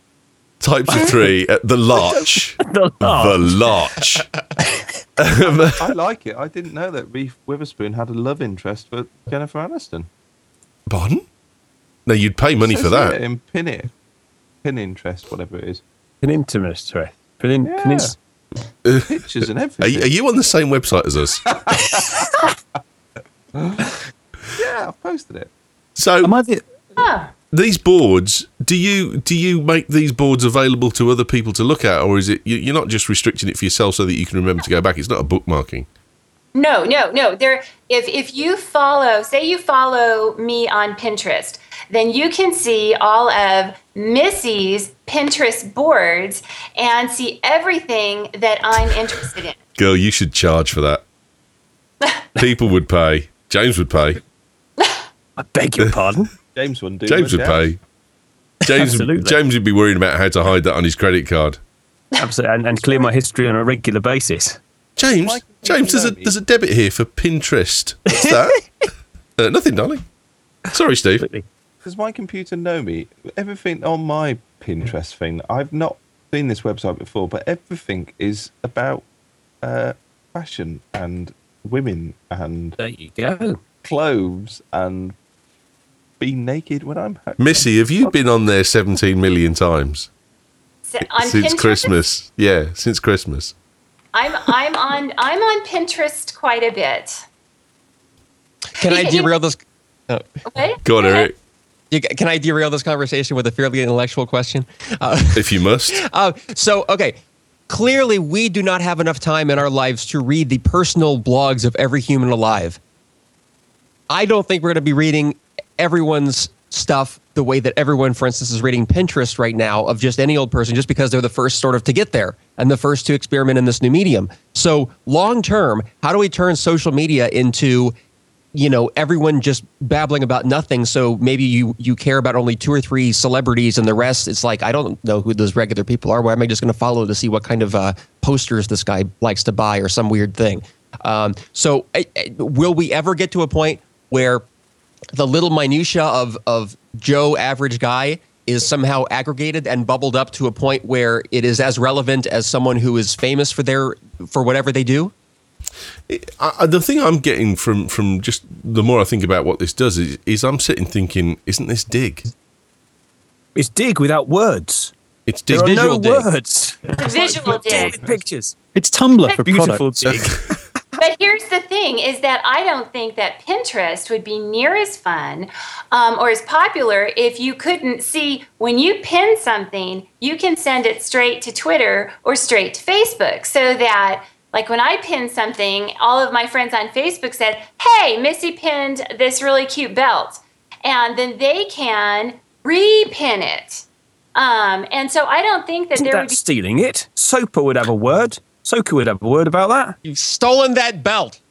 Types of tree, uh, the larch, The the larch. larch. I like it. I didn't know that Reese Witherspoon had a love interest for Jennifer Aniston. Pardon? No, you'd pay money for Says that. it in pin it, pin interest, whatever it is. An intimate. Pin, Yeah. pin, Pictures and Are everything. you, are you on the same website as us? Yeah, I've posted it. So, Am I the, Oh, these boards, do you do you make these boards available to other people to look at, or is it you, you're not just restricting it for yourself so that you can remember to go back? It's not a bookmarking. No, no, no. There, if if you follow, say you follow me on Pinterest, then you can see all of Missy's Pinterest boards and see everything that I'm interested in. Girl, you should charge for that. People would pay. James would pay. I beg your pardon. James wouldn't do James would much pay. James, Absolutely. James would be worrying about how to hide that on his credit card. Absolutely, and, and clear my history on a regular basis. James, Why- James, there's a there's a debit here for Pinterest. What's that? uh, nothing, darling. Sorry, Steve. Absolutely. Does my computer know me? Everything on my Pinterest thing, I've not seen this website before, but everything is about uh, fashion and women and There you go. clothes and being naked when I'm happy. Missy, have you been on there seventeen million times So on since Pinterest, Christmas? Yeah, since Christmas. I'm I'm on I'm on Pinterest quite a bit. Can I derail this? Oh. What? Go on, Eric, You- Can I derail this conversation with a fairly intellectual question? Uh, if you must. uh, so, okay. Clearly, we do not have enough time in our lives to read the personal blogs of every human alive. I don't think we're going to be reading everyone's stuff the way that everyone, for instance, is reading Pinterest right now of just any old person, just because they're the first sort of to get there and the first to experiment in this new medium. So long term, how do we turn social media into, you know, everyone just babbling about nothing? So maybe you you care about only two or three celebrities, and the rest, it's like, I don't know who those regular people are. Why am I just going to follow to see what kind of uh, posters this guy likes to buy or some weird thing? Um, so uh, uh, will we ever get to a point where the little minutia of of Joe average guy is somehow aggregated and bubbled up to a point where it is as relevant as someone who is famous for their for whatever they do? I, I- the thing I'm getting from, from just the more I think about what this does is, is I'm sitting thinking, isn't this Dig? It's Dig without words. It's Dig. There are visual no dig. words. The visual dig. Pictures. It's Tumblr for Beautiful products. Dig. But here's the thing is that I don't think that Pinterest would be near as fun um, or as popular if you couldn't see when you pin something, you can send it straight to Twitter or straight to Facebook, so that like when I pinned something, all of my friends on Facebook said, hey, Missy pinned this really cute belt. And then they can repin it. Um, and so I don't think that Isn't there that would be... stealing it? Sopa would have a word. Soka would have a word about that. You've stolen that belt.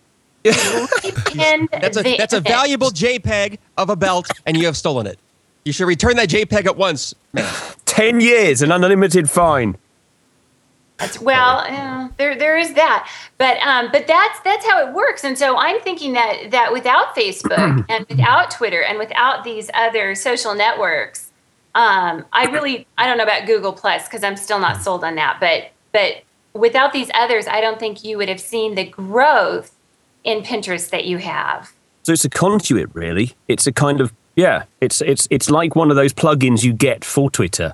pinned That's a the that's a image. valuable JPEG of a belt, and you have stolen it. You should return that JPEG at once, man. Ten years, an unlimited fine. That's, well, uh, there there is that, but um, but that's that's how it works. And so I'm thinking that that without Facebook and without Twitter and without these other social networks, um, I really I don't know about Google Plus because I'm still not sold on that. But but without these others, I don't think you would have seen the growth in Pinterest that you have. So it's a conduit, really. It's a kind of yeah. It's it's it's like one of those plugins you get for Twitter,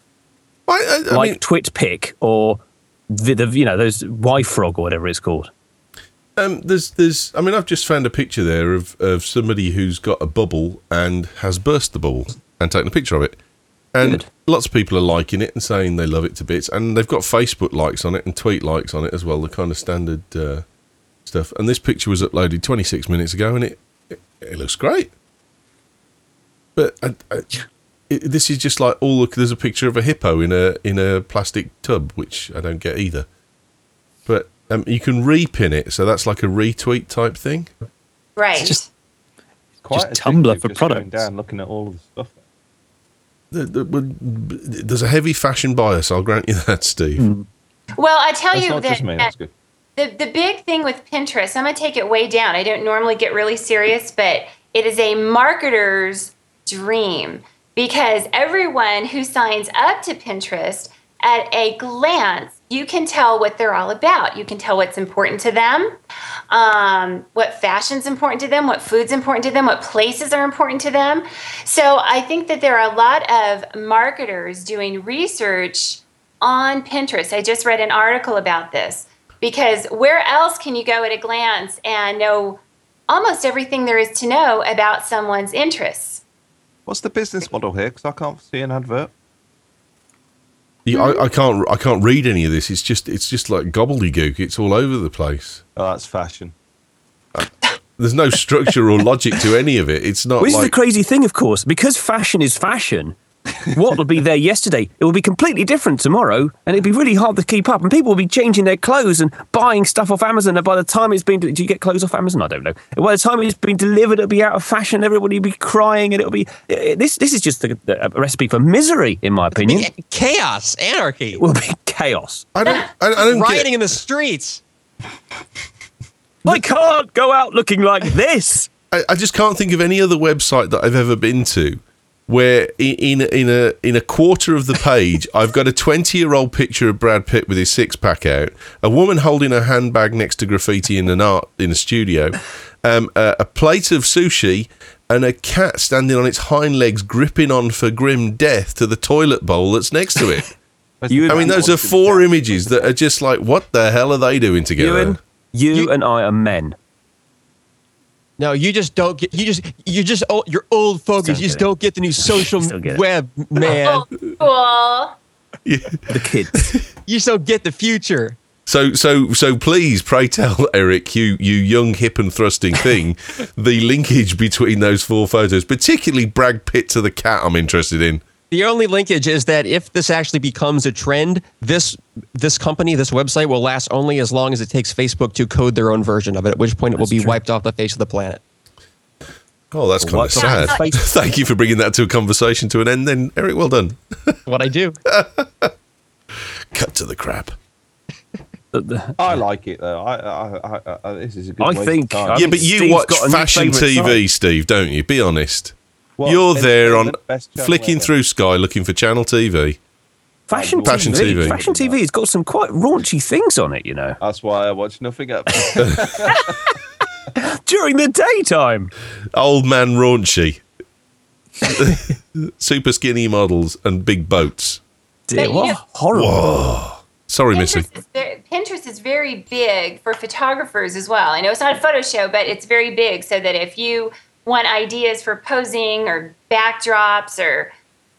I, I, I like mean, TwitPic or the, the you know those YFrog or whatever it's called. Um, there's, there's. I mean, I've just found a picture there of, of somebody who's got a bubble and has burst the bubble and taken a picture of it, and Good. lots of people are liking it and saying they love it to bits, and they've got Facebook likes on it and tweet likes on it as well, the kind of standard uh, stuff. And this picture was uploaded twenty-six minutes ago, and it it, it looks great. But I, I, it, this is just like all. Look, there's a picture of a hippo in a in a plastic tub, which I don't get either. But um, you can repin it, so that's like a retweet type thing. Right. just Quite Just Tumblr addictive for just going products. down looking at all of the stuff. The, the, well, there's a heavy fashion bias, I'll grant you that, Steve. well, I tell That's you not that, just me. that That's good. The the big thing with Pinterest, I'm going to take it way down. I don't normally get really serious, but it is a marketer's dream because everyone who signs up to Pinterest, at a glance, you can tell what they're all about. You can tell what's important to them, um, what fashion's important to them, what food's important to them, what places are important to them. So I think that there are a lot of marketers doing research on Pinterest. I just read an article about this. Because where else can you go at a glance and know almost everything there is to know about someone's interests? What's the business model here? Because I can't see an advert. Yeah, I, I can't. I can't read any of this. It's just. It's just like gobbledygook. It's all over the place. Oh, that's fashion. There's no structure or logic to any of it. It's not. Which like, is the crazy thing, of course, because fashion is fashion. What will be there yesterday, it will be completely different tomorrow, and it'll be really hard to keep up. And people will be changing their clothes and buying stuff off Amazon. And by the time it's been, do you get clothes off Amazon? I don't know. By the time it's been delivered, it'll be out of fashion. Everybody will be crying, and it'll be this. This is just the, the, a recipe for misery, in my opinion. Chaos, anarchy. It will be chaos. I don't. I, I don't Rioting get. in the streets. I can't go out looking like this. I, I just can't think of any other website that I've ever been to where in in, in a in a quarter of the page I've got a twenty-year-old picture of Brad Pitt with his six-pack out, a woman holding her handbag next to graffiti in an art in a studio, um, a, a plate of sushi, and a cat standing on its hind legs gripping on for grim death to the toilet bowl that's next to it. You- I mean, those are four images that are just like, what the hell are they doing together? Ewan, you, You- and I are men. No, you just don't get. You just you're just old, you're old folks. Still You just get it. don't get the new social Still get it. web, man. Oh, cool. The kids. You just don't get the future. So, so, so, please, pray tell Eric, you, you young, hip and thrusting thing, the linkage between those four photos, particularly Brad Pitt to the cat. I'm interested in. The only linkage is that if this actually becomes a trend, this this company, this website will last only as long as it takes Facebook to code their own version of it, at which point it will That's be true. wiped off the face of the planet. Oh, that's kind of What's sad. on Facebook? Thank you for bringing that to a conversation to an end. Then, Eric, well done. What I do. Cut to the crap. The- the- I like it though. I, I, I, I this is a good. I waste of think- time. I yeah, think but you Steve's watch got a new fashion favourite T V, site. Steve, don't you? Be honest. What? You're there on Entertainment, best channel flicking ever. through Sky looking for Channel T V. Fashion, Fashion T V. T V. Fashion T V has got some quite raunchy things on it, you know, That's why I watch nothing up. during the daytime. Old man raunchy. Super skinny models and big boats. Dear, But what you- horrible. Sorry, Missy. Pinterest is, very, Pinterest is very big for photographers as well. I know it's not a photo show, but it's very big so that if you want ideas for posing or backdrops or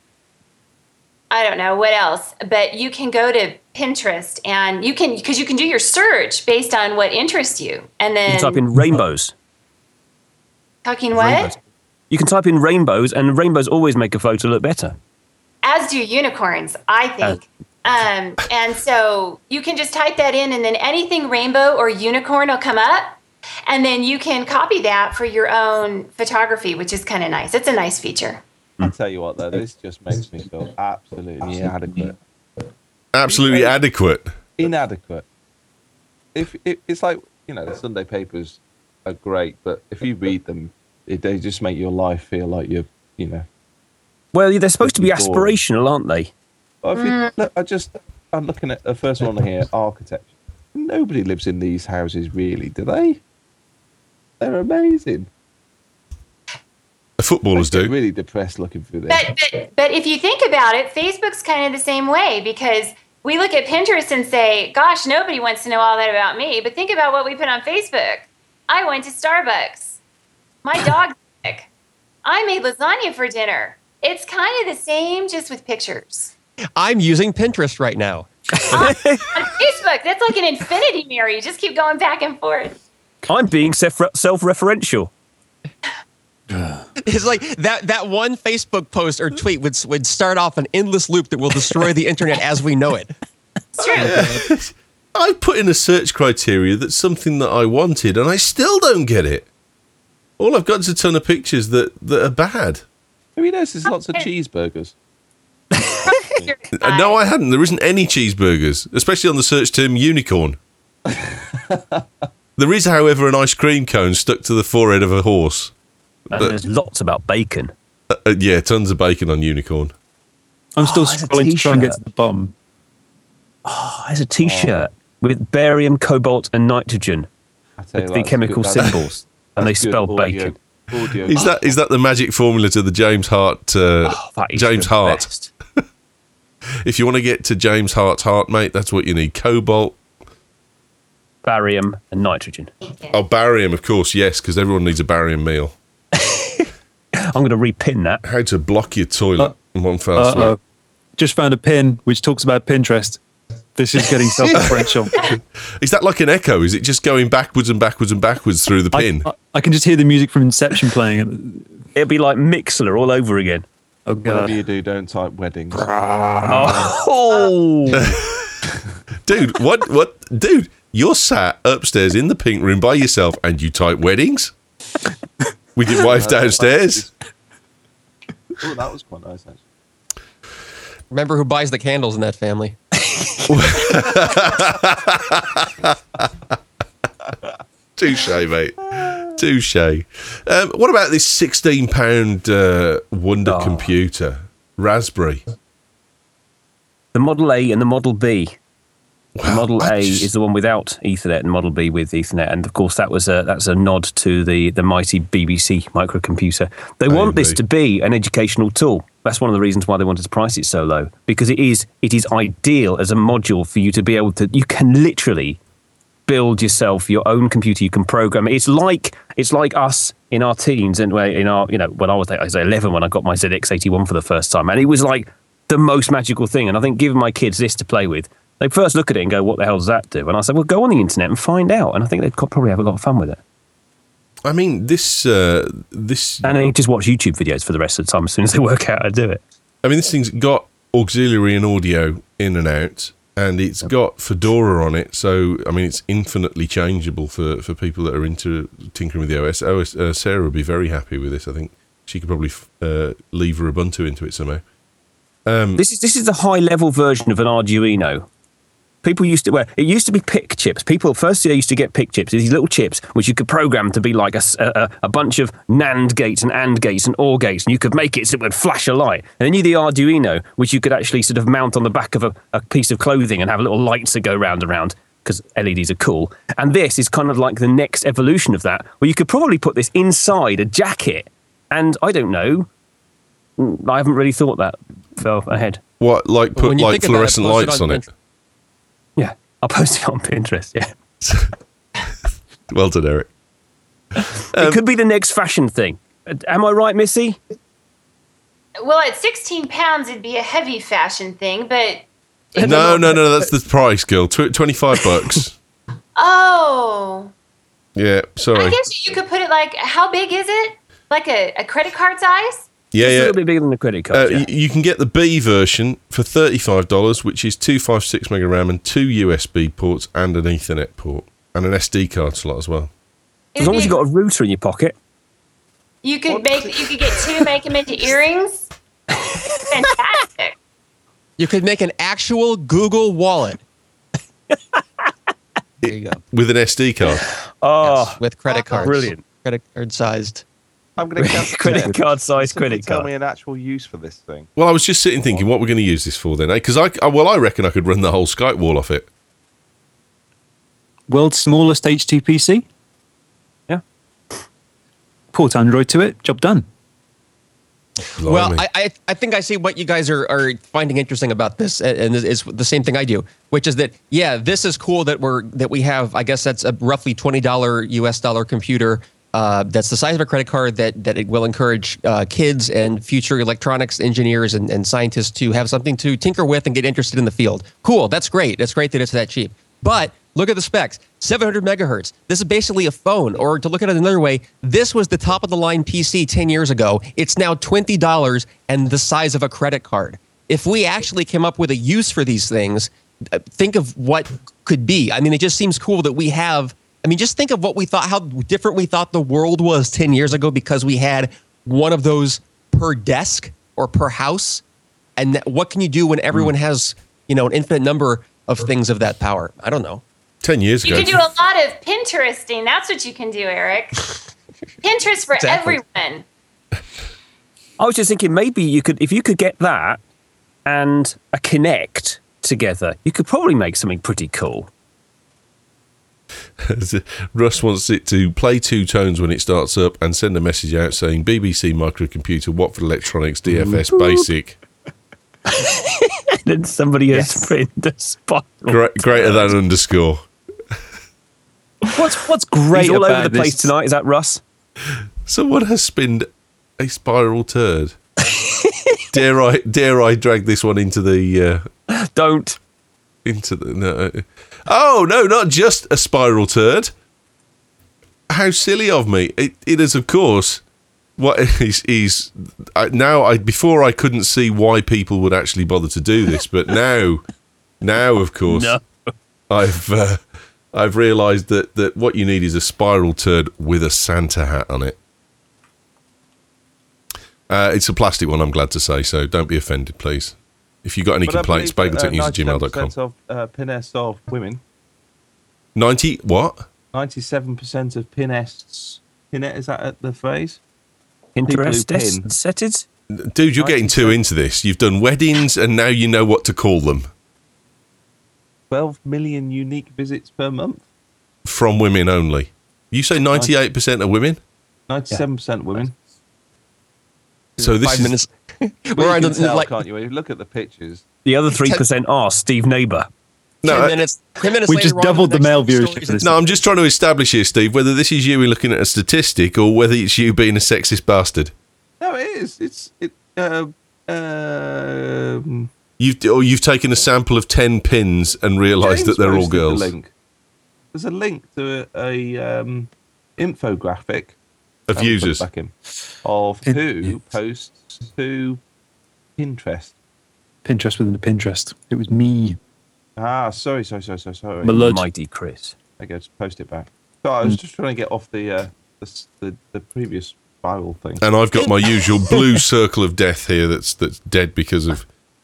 I don't know what else, but you can go to Pinterest and you can, because you can do your search based on what interests you. And then You can type in rainbows. talking what? Rainbows. You can type in rainbows, and rainbows always make a photo look better. As do unicorns, I think. Um, and so you can just type that in, and then anything rainbow or unicorn will come up. And then you can copy that for your own photography, which is kind of nice. It's a nice feature. I'll tell you what though, this just makes me feel absolutely inadequate. Absolutely adequate. Inadequate. If it, it's like you know, the Sunday papers are great, but if you read them, it, they just make your life feel like you're, you know. Well, they're supposed to be Looking forward. aspirational, aren't they? Well, if you, look, I just I'm looking at the first one here, architecture. Nobody lives in these houses, really, do they? They're amazing. The footballers I get do. really depressed looking through this. But, but but if you think about it, Facebook's kind of the same way because we look at Pinterest and say, "Gosh, nobody wants to know all that about me." But think about what we put on Facebook. I went to Starbucks. My dog's sick. I made lasagna for dinner. It's kind of the same, just with pictures. I'm using Pinterest right now. On Facebook, that's like an infinity mirror. You just keep going back and forth. I'm being self- self-referential. It's like that that one Facebook post or tweet would would start off an endless loop that will destroy the internet as we know it. It's true. I put in a search criteria that's something that I wanted, and I still don't get it. All I've got is a ton of pictures that, that are bad. Have you noticed there's lots of cheeseburgers? Uh, no, I hadn't. There isn't any cheeseburgers, especially on the search term unicorn. There is, however, an ice cream cone stuck to the forehead of a horse. And But- there's lots about bacon. Uh, uh, yeah, tons of bacon on unicorn. I'm still Oh, it's a scrolling to try and get t-shirt. to the bottom. Oh, there's a T-shirt with barium, cobalt, and nitrogen, I tell the, you, the that's chemical good- that's- symbols, and they that's good spell audio- bacon. audio. Is that is that the magic formula to the James Hart? Uh, Oh, that is James the Hart. best. If you want to get to James Hart's heart, mate, that's what you need. Cobalt. Barium and nitrogen. Oh, barium, of course, yes, because everyone needs a barium meal. I'm going to repin that. How to block your toilet Uh, in one fell Uh-oh. swoop. Just found a pin which talks about Pinterest. This is getting self-referential. Is that like an echo? Is it just going backwards and backwards and backwards through the pin? I, I, I can just hear the music from Inception playing. It'll be like Mixler all over again. Oh, Whatever God. you do, don't type weddings. Oh, Dude, what, what, dude, you're sat upstairs in the pink room by yourself and you type weddings? With your wife downstairs? Oh, that was quite nice, actually. Remember who buys the candles in that family? Touche, mate. Touche. Um, what about this sixteen pound uh, Wonder Oh. computer? Raspberry. the Model A and the Model B. The Wow, Model I A just- is the one without Ethernet, and Model B with Ethernet, and of course that was a that's a nod to the the mighty B B C microcomputer. They want this Maybe. to be an educational tool. That's one of the reasons why they wanted to price it so low, because it is it is ideal as a module for you to be able to. You can literally build yourself your own computer. You can program it. It's like it's like us in our teens and in our you know when I was I was eleven when I got my Z X eighty-one for the first time, and it was like the most magical thing. And I think giving my kids this to play with, they first look at it and go, "What the hell does that do?" And I said, "Well, go on the internet and find out." And I think they'd co- probably have a lot of fun with it. I mean, this, uh, this, And they just watch YouTube videos for the rest of the time as soon as they work out how to do it. I mean, this thing's got auxiliary and audio in and out, and it's got Fedora on it. So, I mean, it's infinitely changeable for, for people that are into tinkering with the O S. O S uh, Sarah would be very happy with this. I think she could probably uh, leave her Ubuntu into it somehow. Um, This is this is the high level version of an Arduino. People used to well, it used to be PIC chips. People first they used to get PIC chips, these little chips which you could program to be like a, s- a- a bunch of NAND gates and AND gates and OR gates, and you could make it so it would flash a light. And then you had the Arduino, which you could actually sort of mount on the back of a, a piece of clothing and have little lights that go round and round because L E Ds are cool. And this is kind of like the next evolution of that, where you could probably put this inside a jacket. And I don't know, I haven't really thought that fell ahead. what, like When put you like think about it, fluorescent post it lights on on it? Pinterest. Yeah, I'll post it on Pinterest. Yeah, Well done, Eric. it could be the next fashion thing. Uh, Am I right, Missy? Well, at sixteen pounds, it'd be a heavy fashion thing, but No, no, no, that's the price, girl. Tw- twenty-five bucks. oh, Yeah, sorry. I guess you could put it like, how big is it? Like a, a credit card size? Yeah, It's a yeah. little bit bigger than a credit Uh, card. yeah. y- you can get the B version for thirty-five dollars, which is two fifty-six mega RAM and two U S B ports and an Ethernet port and an S D card slot as well. As long as you've got a router in your pocket. You could make, you could get two, make them into earrings. Fantastic. You could make an actual Google Wallet. There you go. With an S D card. Oh, Yes, with credit cards. brilliant. Credit card sized. I'm going to Credit card size credit Tell card. me an actual use for this thing. Well, I was just sitting thinking, what we're going to use this for then? Because I, I, well, I reckon I could run the whole Skype wall off it. World's smallest H T P C. Yeah. Port Android to it. Job done. Well, Blimey. I, I I think I see what you guys are, are finding interesting about this, and and it's the same thing I do, which is that yeah, this is cool that we're that we have. I guess that's a roughly twenty dollar U S dollar computer. Uh, that's the size of a credit card that that it will encourage uh, kids and future electronics engineers and, and scientists to have something to tinker with and get interested in the field. Cool, that's great. That's great that it's that cheap. But look at the specs: seven hundred megahertz. This is basically a phone. Or to look at it another way, this was the top of the line P C ten years ago. It's now twenty dollars and the size of a credit card. If we actually came up with a use for these things, uh, think of what could be. I mean, it just seems cool that we have. I mean, just think of what we thought, how different we thought the world was ten years ago because we had one of those per desk or per house. And th- what can you do when everyone has, you know, an infinite number of things of that power? I don't know. Ten years You ago. can do a lot of Pinteresting. That's what you can do, Eric. Pinterest for Exactly. everyone. I was just thinking maybe you could, if you could get that and a Kinect together, you could probably make something pretty cool. Russ wants it to play two tones when it starts up and send a message out saying B B C microcomputer, Watford Electronics, D F S Basic, And then somebody has printed a spiral. Gre- greater than underscore. What's what's great He's all about over the place this? tonight. Is that Russ? Someone has spinned A spiral turd. dare I? Dare I drag this one into the? Uh, Don't. Into the. No. Oh no! Not just a spiral turd. How silly of me! It, it is, of course. What is is I, now? I before I couldn't see why people would actually bother to do this, but now, now of course, No. I've uh, I've realised that that what you need is a spiral turd with a Santa hat on it. Uh, it's a plastic one, I'm glad to say, so don't be offended, please. If you've got any But I complaints, believe that, bageltechnews at gmail dot com. ninety-seven percent of uh, Pinest of women. ninety what? ninety-seven percent of Pinests. Pinet, is that the phrase? People who Pinterest pin. settings? Dude, you're getting too into this. You've done weddings and now you know what to call them. twelve million unique visits per month. From women only. You say ninety-eight percent of women? ninety-seven percent women. So this Five is... minutes. Well, We're on you the, can tell, like can't you? When you look at the pictures. The other three percent are Steve Neighbour. No, ten I- minutes. Ten minutes We later, just we're on to doubled the next male story. viewership for this. No, I'm just trying to establish here, Steve, whether this is you looking at a statistic or whether it's you being a sexist bastard. No, it is. It's it. Uh, um, You've or you've taken a sample of ten pins and realised that James they're all posted the girls. link. There's a link to a, a um, infographic Of I'll put it users. back in, of Pin- who posts to Pinterest. Pinterest within the Pinterest. It was me. Ah, sorry, sorry, sorry, sorry, sorry. My lord. Mighty Chris. I go to post it back. So I was just trying to get off the uh, the, s- the the previous viral thing. And I've got my usual blue circle of death here that's that's dead because of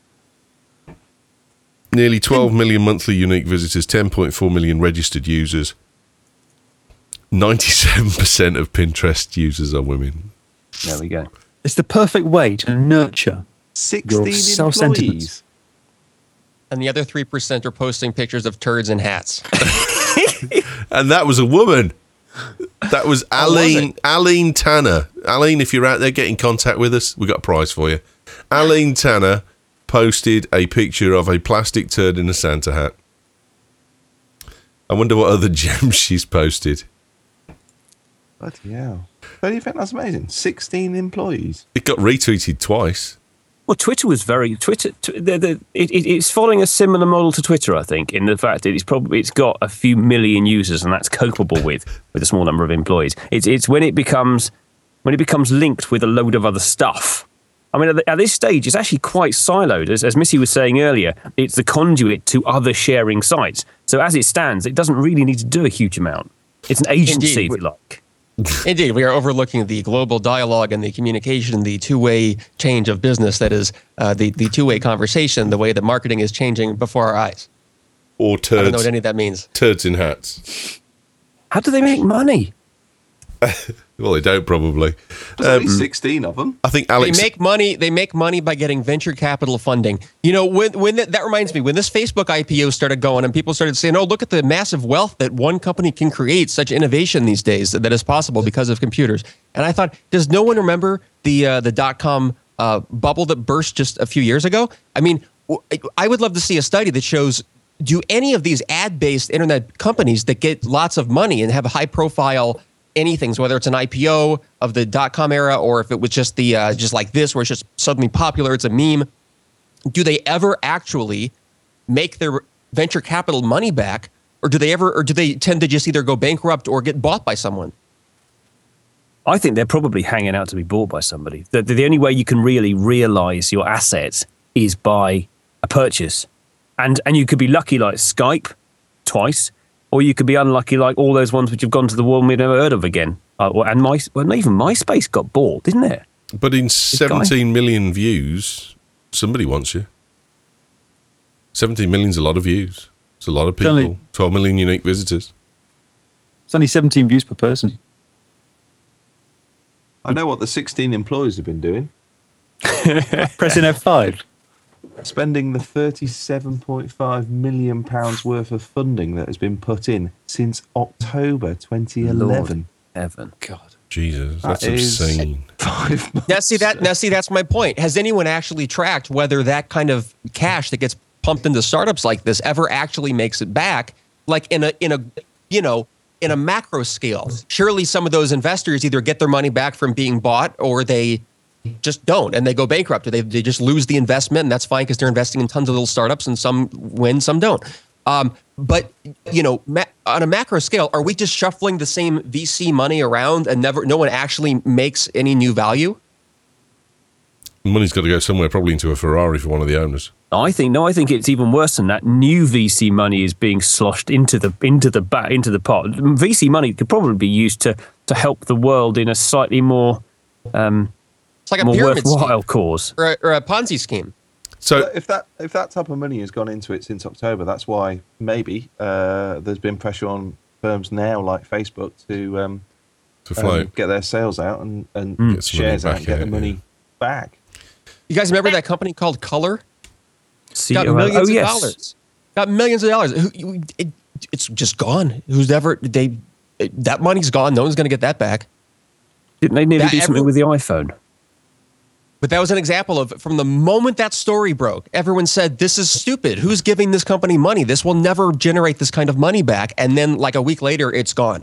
nearly twelve million monthly unique visitors, ten point four million registered users. ninety-seven percent of Pinterest users are women. There we go. It's the perfect way to nurture. Sixteen self-centeredness. employees. And the other three percent are posting pictures of turds and hats. And that was a woman. That was Oh, was Aline, it? Aline Tanner. Aline, if you're out there, get in contact with us. We've got a prize for you. Aline Tanner posted a picture of a plastic turd in a Santa hat. I wonder what other gems she's posted. Bloody hell. Don't you think that's amazing? Sixteen employees. It got retweeted twice. Well, Twitter was very Twitter. Tw- the, the, it, it, it's following a similar model to Twitter, I think, in the fact that it's probably it's got a few million users, and that's copable with with a small number of employees. It's it's when it becomes when it becomes linked with a load of other stuff. I mean, at, the, at this stage, it's actually quite siloed, as, as Missy was saying earlier. It's the conduit to other sharing sites. So as it stands, it doesn't really need to do a huge amount. It's an agency, Indeed. if you like. Indeed, we are overlooking the global dialogue and the communication, the two-way change of business that is uh, the, the two-way conversation, the way that marketing is changing before our eyes. Or I don't know what turds, any of that means. turds in hats. How do they make money? Well, they don't probably. There's only sixteen of them. I think They Alex. make money. They make money by getting venture capital funding. You know, when when that, that reminds me, when this Facebook I P O started going, and people started saying, "Oh, look at the massive wealth that one company can create, such innovation these days that is possible because of computers." And I thought, does no one remember the uh, the dot com uh, bubble that burst just a few years ago? I mean, w- I would love to see a study that shows. Do any of these ad-based internet companies that get lots of money and have a high-profile anything, so whether it's an I P O of the dot-com era or if it was just the uh, just like this, where it's just suddenly popular, it's a meme, do they ever actually make their venture capital money back, or do they ever, or do they tend to just either go bankrupt or get bought by someone? I think they're probably hanging out to be bought by somebody. The, the, the only way you can really realize your assets is by a purchase. And and you could be lucky like Skype twice, or you could be unlucky like all those ones which have gone to the wall and we've never heard of again. Uh, well, and my, well, even MySpace got bought, didn't it? But in seventeen million views, somebody wants you. seventeen million's a lot of views. It's a lot of people. only- twelve million unique visitors. It's only seventeen views per person. I know what the sixteen employees have been doing. Pressing F five. Spending the thirty-seven point five million pounds worth of funding that has been put in since October twenty eleven. Evan. God. Jesus, That that's is- obscene. Five months. Now see that. Now see that's my point. Has anyone actually tracked whether that kind of cash that gets pumped into startups like this ever actually makes it back? Like in a in a you know in a macro scale, surely some of those investors either get their money back from being bought or they just don't and they go bankrupt or they, they just lose the investment, and that's fine because they're investing in tons of little startups and some win, some don't. Um, but, you know, ma- on a macro scale, are we just shuffling the same V C money around and never no one actually makes any new value? Money's got to go somewhere, probably into a Ferrari for one of the owners. I think no. I think it's even worse than that. New V C money is being sloshed into the into the bat into the pot. V C money could probably be used to to help the world in a slightly more um, it's like a more pyramid worthwhile scheme. cause Or a, or a Ponzi scheme. So But if that if that type of money has gone into it since October, that's why maybe uh, there's been pressure on firms now like Facebook to um, to float. um, get their sales out and, and Get some money shares out back and get in the it, money yeah. back. You guys remember that company called Color? C- Got oh, millions oh, of yes. dollars. Got millions of dollars. Who- you- It, it's just gone. Who's ever they? It, that money's gone. No one's going to get that back. Didn't they nearly That do something every- with the iPhone? But that was an example of from the moment that story broke, everyone said, "This is stupid. Who's giving this company money? This will never generate this kind of money back." And then, like a week later, it's gone.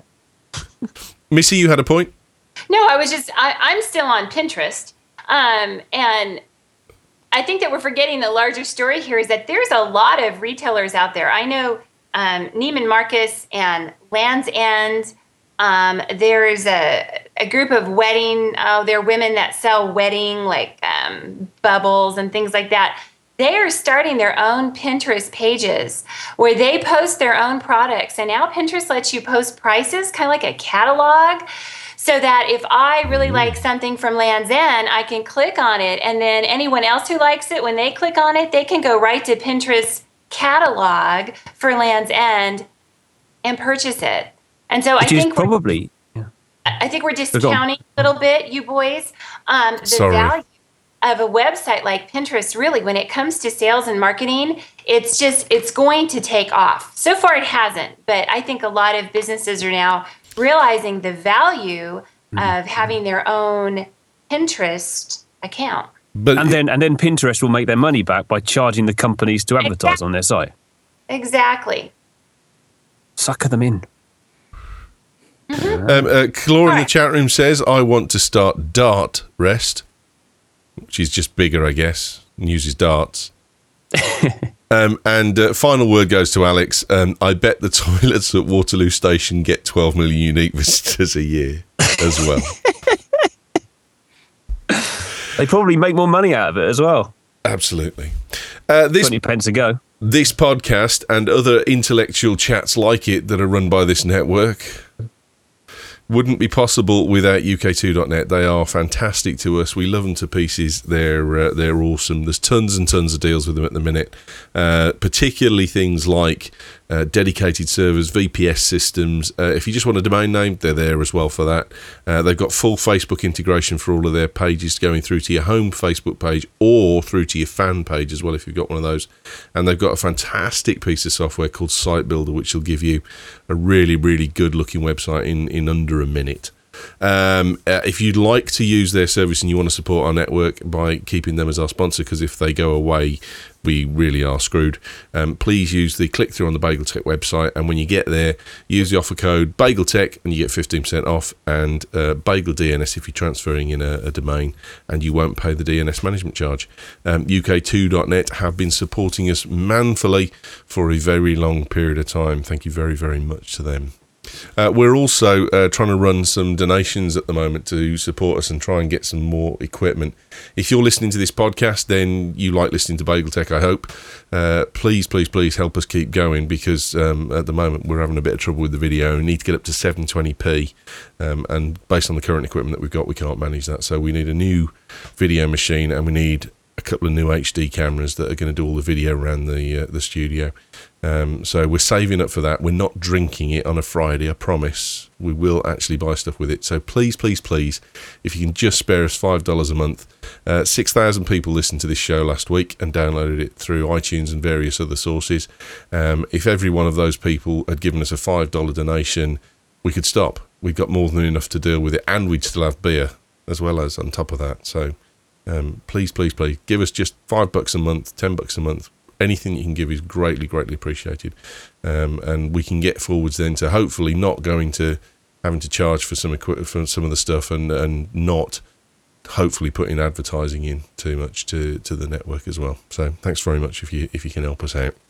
Missy, you had a point? No, I was just, I, I'm still on Pinterest. Um, and I think that we're forgetting the larger story here is that there's a lot of retailers out there. I know um, Neiman Marcus and Land's End. Um, there's a, a group of wedding, oh, they're women that sell wedding, like um, bubbles and things like that. They are starting their own Pinterest pages where they post their own products. And now Pinterest lets you post prices, kind of like a catalog. So that if I really like something from Land's End, I can click on it. And then anyone else who likes it, when they click on it, they can go right to Pinterest catalog for Land's End and purchase it. And so Which I is think we're, probably yeah. I think we're go on. discounting a little bit, you boys, um, the Sorry. value of a website like Pinterest. Really, when it comes to sales and marketing, it's just it's going to take off. So far, it hasn't, but I think a lot of businesses are now realizing the value of having their own Pinterest account. But And then and then Pinterest will make their money back by charging the companies to advertise on their site. Exactly. Sucker them in. um, uh, Claude in the Alright. chat room says, I want to start Dart Rest, which is just bigger, I guess, and uses darts. um, and uh, final word goes to Alex. Um, I bet the toilets at Waterloo Station get twelve million unique visitors a year as well. They probably make more money out of it as well. Absolutely. Uh, this twenty pence a go. This podcast and other intellectual chats like it that are run by this network wouldn't be possible without U K two dot net. They are fantastic to us. We love them to pieces. They're uh, they're awesome. There's tons and tons of deals with them at the minute, uh, particularly things like uh, dedicated servers, V P S systems. Uh, if you just want a domain name, they're there as well for that. Uh, they've got full Facebook integration for all of their pages going through to your home Facebook page or through to your fan page as well if you've got one of those. And they've got a fantastic piece of software called Site Builder, which will give you a really, really good looking website in, in under a minute. Um, uh, if you'd like to use their service and you want to support our network by keeping them as our sponsor, because if they go away, we really are screwed, um, please use the click through on the BagelTech website, and when you get there, use the offer code BagelTech and you get fifteen percent off, and uh, Bagel D N S if you're transferring in a, a domain, and you won't pay the D N S management charge. um, U K two dot net have been supporting us manfully for a very long period of time. Thank you very, very much to them. Uh, we're also uh, trying to run some donations at the moment to support us and try and get some more equipment. If you're listening to this podcast, then you like listening to BagelTech, I hope. Uh, please, please, please help us keep going, because um, at the moment we're having a bit of trouble with the video. We need to get up to seven twenty p, um, and based on the current equipment that we've got, we can't manage that. So we need a new video machine, and we need a couple of new H D cameras that are going to do all the video around the uh, the studio. Um, so we're saving up for that. We're not drinking it on a Friday, I promise. We will actually buy stuff with it. So please, please, please, if you can just spare us five dollars a month. Uh, six thousand people listened to this show last week and downloaded it through iTunes and various other sources. Um, if every one of those people had given us a five dollars donation, we could stop. We've got more than enough to deal with it, and we'd still have beer as well as on top of that. So um, please, please, please, give us just five bucks a month, ten bucks a month. anything you can give is greatly, greatly appreciated. Um, and we can get forwards then to hopefully not going to having to charge for some equi- for some of the stuff, and, and not hopefully putting advertising in too much to, to the network as well. So thanks very much if you if you can help us out.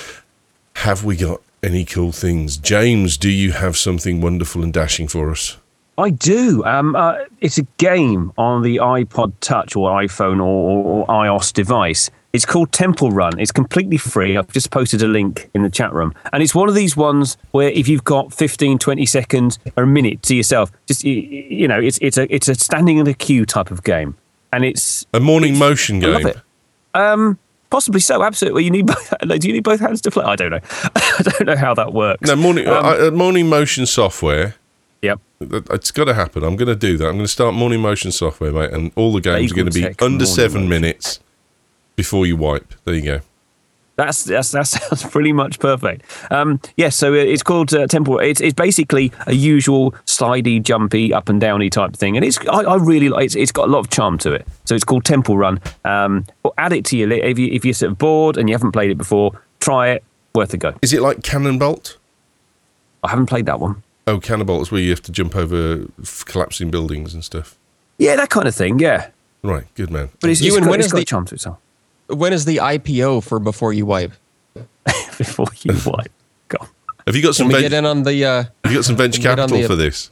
Have we got any cool things? James, do you have something wonderful and dashing for us? I do. Um, uh, it's a game on the iPod Touch or iPhone or, or, or iOS device. It's called Temple Run. It's completely free. I've just posted a link in the chat room. And it's one of these ones where if you've got fifteen, twenty seconds or a minute to yourself, just, you, you know, it's it's a it's a standing in a queue type of game. And it's... A morning motion I love game? it. Um, possibly so, absolutely. You need both, do you need both hands to play? I don't know. I don't know how that works. No, morning, Um, uh, morning motion software... Yep. It's got to happen. I'm going to do that. I'm going to start morning motion software, mate, and all the games are going to be Bagel Tech under morning seven motion. minutes before you wipe. There you go. That's, that's that sounds pretty much perfect. Um, yes, so it's called uh, Temple. It's it's basically a usual slidey, jumpy, up and downy type thing, and it's I, I really like. It's, it's got a lot of charm to it. So it's called Temple Run. Um, or add it to your list if you if you're sort of bored and you haven't played it before. Try it. Worth a go. Is it like Cannonbolt? I haven't played that one. Oh, Cannonbolt is where you have to jump over f- collapsing buildings and stuff. Yeah, that kind of thing. Yeah, Right, good man. but it's, You it's and got, when it's is got the- a charm to itself. When is the I P O for Before You Wipe? Before you wipe. God. Have you got Can some we ven- get in on the... Uh, have you got some venture get on capital the- for this?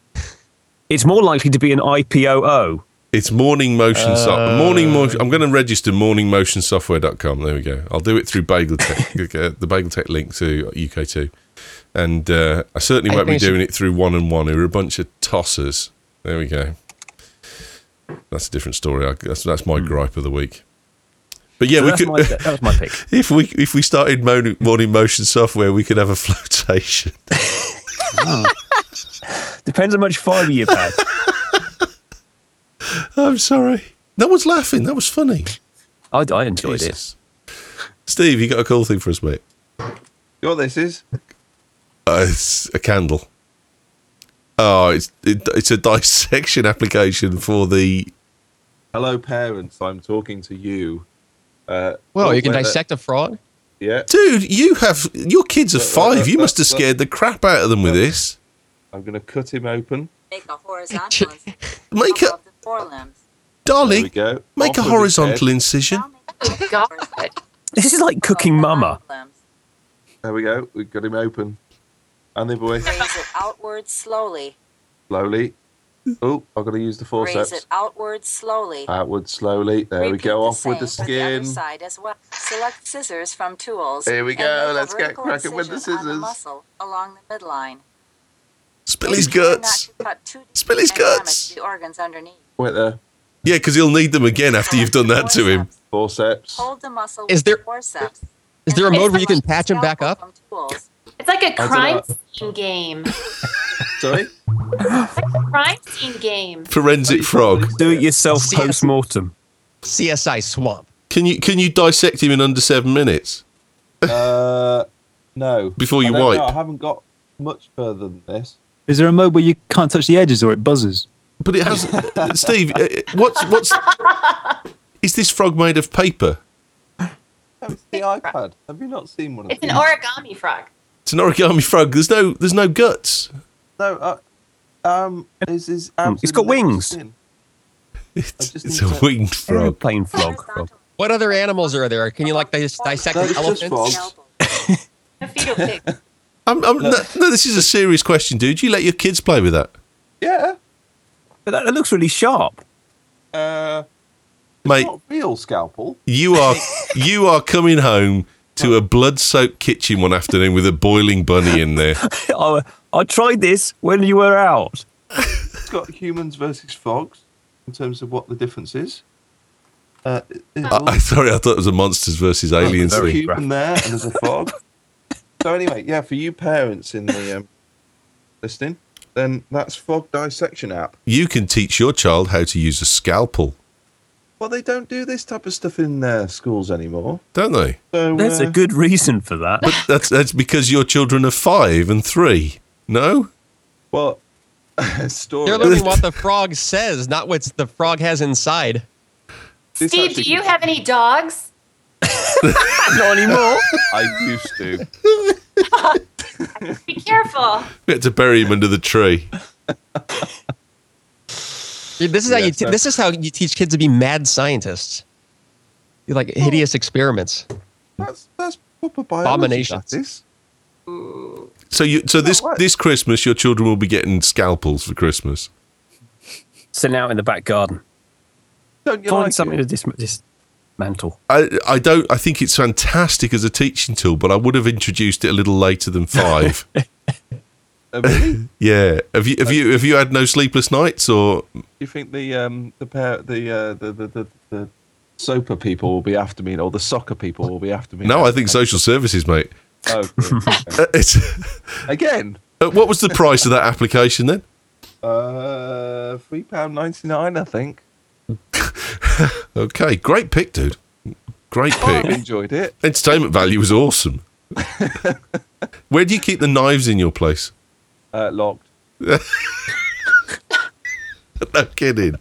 It's more likely to be an I P O O. It's morning motion software. Morning motion. I'm going to register morning motion software dot com. There we go. I'll do it through Bagel Tech, uh, the Bagel Tech link to U K two. And uh, I certainly I won't be think it doing it through One and One, who are a bunch of tossers. There we go. That's a different story. I, that's that's my gripe of the week. But yeah, So we that's could. my, that was my pick. If we if we started morning, morning motion software, we could have a flotation. Depends how much fibre you've had. I'm sorry. No one's laughing. That was funny. I, I enjoyed Jesus. Steve, you got a cool thing for us, mate? You know what this is? Uh, it's a candle. Oh, it's it, it's a dissection application for the. Hello, parents. I'm talking to you. Uh, well, you can whether- dissect a frog? Yeah, Dude, you have your kids are Look, look, five. look, You must have look, scared the crap out of them with this. I'm going to cut him open. Make a horizontal incision Make a above the forelimbs. There we darling. go. Make Off a with his horizontal head. incision. Now make a God. horizontal This is like cooking above the mama. hindlimbs. There we go. We've got him open. And the boy, Raise it outward slowly. slowly. Oh, I've got to use the Raise forceps. it outward slowly. Outward, slowly. There we Repeat go. the Off with the same for the other skin. side as well. Select scissors from tools. Here we and go. make a Let's get vertical cracking with the incision on scissors. muscle along the midline. Spill his Take care not guts. to cut too deep Spill his and damage guts. The organs underneath. Wait there. Yeah, because he'll need them again after you've done that to him. Forceps. Hold the muscle Is with there- the forceps. Is there a And mode where you can select the patch him back scalpel up? from tools. It's like a don't crime know. scene game. Sorry? Crime scene game. Forensic frog. Do it yourself C S post mortem. C S I Swamp. Can you can you dissect him in under seven minutes Uh, no. before you I don't wipe? know, I haven't got much further than this. Is there a mode where you can't touch the edges or it buzzes? But it has. Steve, uh, what's what's? Is this frog made of paper? Oh, it's the iPad. Have you not seen one of It's an these? origami frog. It's an origami frog. There's no there's no guts. No, uh, um, is is It's got wings. It's, just it's need a to- winged frog. Aeroplane frog. frog. What other animals are there? Can you like dis- dissect No, an it's just elephant? frogs. A fetal pig. I'm, I'm, no. no, this is a serious question, dude. You let your kids play with that, Yeah. But that, that looks really sharp. Uh, mate? not real scalpel. You are you are coming home to a blood-soaked kitchen one afternoon with a boiling bunny in there. I, I tried this when you were out. It's got humans versus frogs in terms of what the difference is. Uh, it- it's I, I sorry, I thought it was a monsters versus aliens there's a thing. human there and there's a frog. So anyway, yeah, for you parents in the um, listening, then that's Frog Dissection app. You can teach your child how to use a scalpel, Well, they don't do this type of stuff in uh, schools anymore. don't they? So There's uh, a good reason for that. That's that's because your children are five and three. No, well, story. They're learning what the frog says, not what the frog has inside. This Steve, actually- do you have any dogs? Not anymore. I used to. Be careful. We had to bury him under the tree. This is how Yeah, you. T- so- this is how you teach kids to be mad scientists. You like hideous experiments. That's that's proper biology. Abominations. That is. So you, so this what? this Christmas, your children will be getting scalpels for Christmas. Sitting out in the back garden. Don't you Find like something it? to dis- dismantle. I I don't. I think it's fantastic as a teaching tool, but I would have introduced it a little later than five. Uh, really? Yeah. Have you have you have you had no sleepless nights or? Do you think the um the pair the uh the the the, the soper people will be after me, or the soccer people will be after me? No, I think social services, mate. Oh, good. Uh, it's, Again, uh, what was the price of that application then? uh, three pound ninety nine, I think. Okay, great pick, dude. Great I pick. enjoyed it. Entertainment value was awesome. Where do you keep the knives in your place? Uh, locked. No kidding.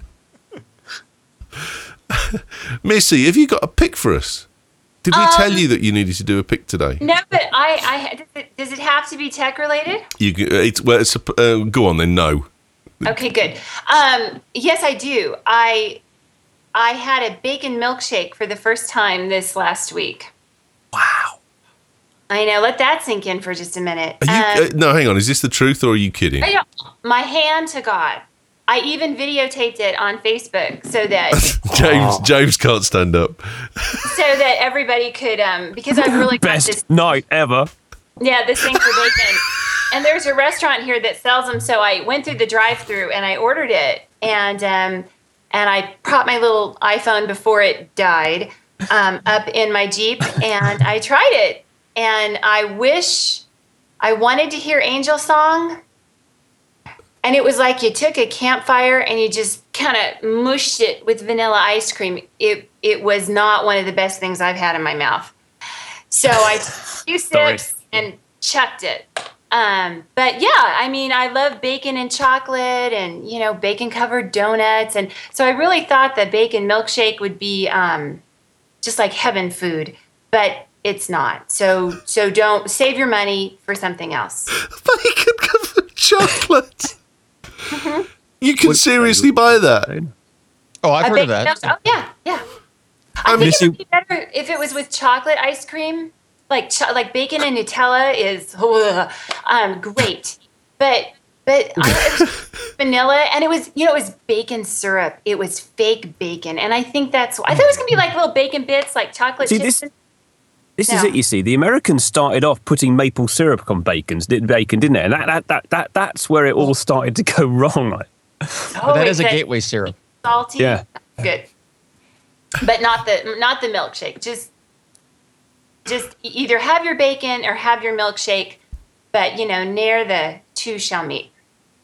Missy, have you got a pick for us? Did we tell Um, you that you needed to do a pick today? No, but I, I does it, does it have to be tech related? You can- it's well. It's a, uh, go on then. No. Okay, good. Um, yes, I do. I I had a bacon milkshake for the first time this last week. Wow. I know. Let that sink in for just a minute. Are you, Um, uh, no, hang on. Is this the truth or are you kidding? I know, my hand to God. I even videotaped it on Facebook so that James James can't stand up. so that everybody could um because I've really got Best this night ever. yeah this thing for bacon. And there's a restaurant here that sells them, so I went through the drive-through and I ordered it, and um and I propped my little iPhone before it died um, up in my Jeep, and I tried it, and I wish I wanted to hear Angel Song. And it was like you took a campfire and you just kind of mushed it with vanilla ice cream. It it was not one of the best things I've had in my mouth. So I took a few sips and chucked it. Um, but yeah, I mean, I love bacon and chocolate and, you know, bacon covered donuts. And so I really thought that bacon milkshake would be um, just like heaven food, but it's not. So so don't save your money for something else. Bacon covered chocolate. You can seriously buy that. Oh, I've A heard of bacon that. milk- oh, yeah, yeah. I I'm think it missing- would be better if it was with chocolate ice cream. Like cho- like bacon and Nutella is ugh, um great, but but I, it was vanilla, and it was you know it was bacon syrup. It was fake bacon, and I think that's I thought it was gonna be like little bacon bits, like chocolate See, chips. this- This is No. it, you see. The Americans started off putting maple syrup on bacons, did bacon, didn't they? And that, that, that, that, that's where it all started to go wrong. Like, oh, But that wait, is a that gateway syrup. salty. Yeah. Good, but not the not the milkshake. Just just e- either have your bacon or have your milkshake, but you know, ne'er the two shall meet.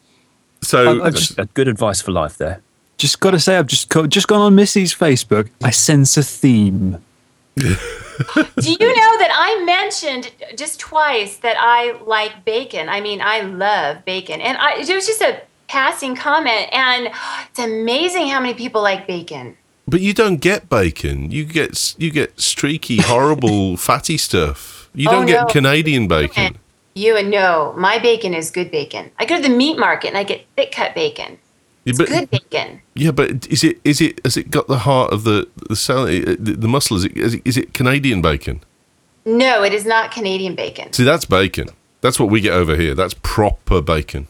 So I- I just- a good advice for life there. Just got to say, I've just co- just gone on Missy's Facebook. I sense a theme. Do you know that I mentioned just twice that I like bacon? I mean, I love bacon. And I, it was just a passing comment. And it's amazing how many people like bacon. but you don't get bacon. You get s- you get streaky, horrible, fatty stuff. You Oh, don't get no. Canadian bacon. You and no, my bacon is good bacon. I go to the meat market and I get thick cut bacon. Yeah, It's but good bacon. yeah, but is it is it has it got the heart of the the cell, the, the muscle? Is it, is it is it Canadian bacon? No, it is not Canadian bacon. See, that's bacon. That's what we get over here. That's proper bacon.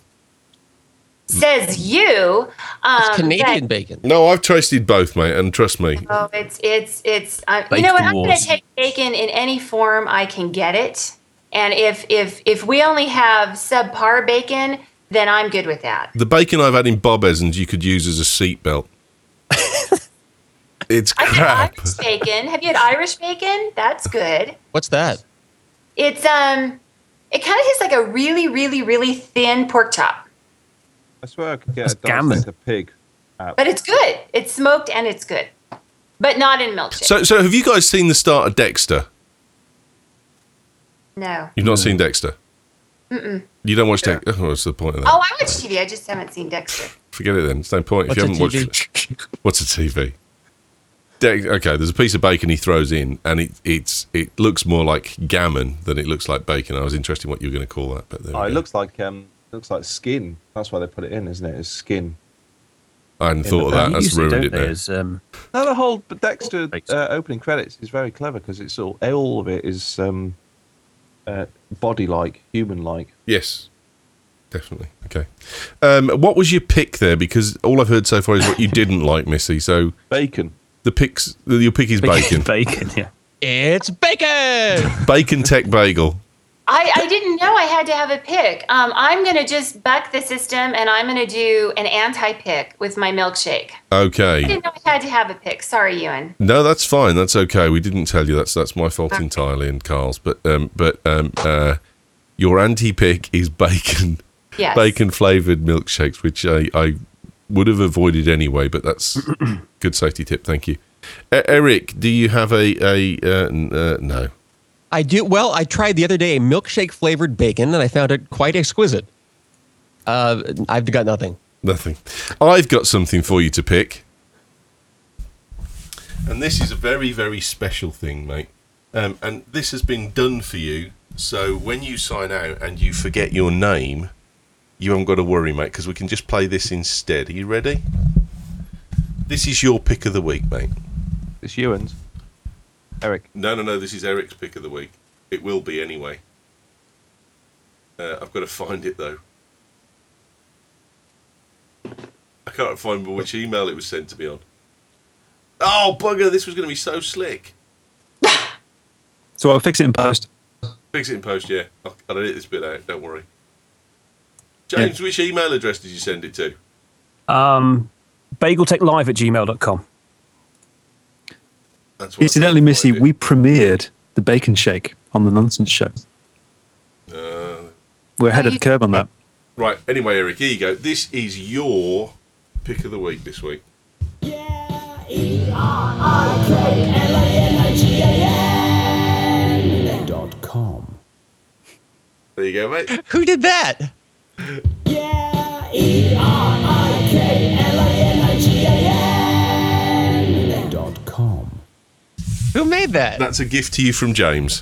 Says you. Um, It's Canadian but- bacon. No, I've tasted both, mate, and trust me. Oh, it's it's it's. Uh, you know what? Bacon I'm going wars. to take bacon in any form I can get it, and if if if we only have subpar bacon, then I'm good with that. The bacon I've had in Bob Evans, you could use as a seatbelt. It's I've had crap. Irish bacon. Have you had Irish bacon? That's good. What's that? It's um, it kind of tastes like a really really really thin pork chop, I swear I could get That's a dance gammon. like a pig. out. but it's good. It's smoked and it's good, but not in milkshake. So, so have you guys seen the start of Dexter? no. You've not seen Dexter? Mm-mm. You don't watch Dexter? Oh, what's the point of that? Oh, I watch T V. I just haven't seen Dexter. Forget it then. It's no point. What's if a you haven't T V? watched What's a T V? De- okay, there's a piece of bacon he throws in, and it it's it looks more like gammon than it looks like bacon. I was interested in what you were going to call that, but there Oh, we it go. looks like um, looks like skin. That's why they put it in, isn't it? It's skin. I hadn't in thought of the that. film. That's Use it, ruined don't it they, now. as, um, No, the whole Dexter uh, opening credits is very clever because it's all all of it is um, uh, body-like, human-like. Yes, definitely. Okay. Um, what was your pick there? Because all I've heard so far is what you didn't like, Missy. So Bacon. the picks, your pick is bacon. Bacon, yeah. It's bacon. Bacon tech bagel. I, I didn't know I had to have a pick. Um, I'm going to just buck the system and I'm going to do an anti-pick with my milkshake. I Okay. didn't know I had to have a pick. Sorry, Ewan. No, that's fine. That's okay. We didn't tell you. That's that's my fault entirely and Carl's. But um, but um, uh, your anti-pick is bacon. Yes. Bacon flavored milkshakes, which I, I would have avoided anyway, but that's good safety tip. Thank you. E- Eric, do you have a a uh, n- uh, no? I do. Well, I tried the other day a milkshake flavored bacon, and I found it quite exquisite. Uh, I've got nothing. Nothing. I've got something for you to pick. And this is a very, very special thing, mate. Um, and this has been done for you. So when you sign out and you forget your name, you haven't got to worry, mate, because we can just play this instead. Are you ready? This is your pick of the week, mate. It's Ewan's. Eric. No, no, no. This is Eric's pick of the week. It will be anyway. Uh, I've got to find it, though. I can't find which email it was sent to me on. Oh, bugger, this was going to be so slick. So I'll fix it in post. Fix it in post, yeah. I'll, I'll edit this bit out, don't worry. James, which email address did you send it to? Um, bageltechlive at gmail dot com. That's what I Incidentally, thought Missy, I did. we premiered the Bacon Shake on the Nonsense Show. Uh, We're ahead of the curve on that. right, anyway, Eric, here you go. This is your pick of the week this week. Dot com. There you go, mate. Who did that? Dot com. Who made that? That's a gift to you from James.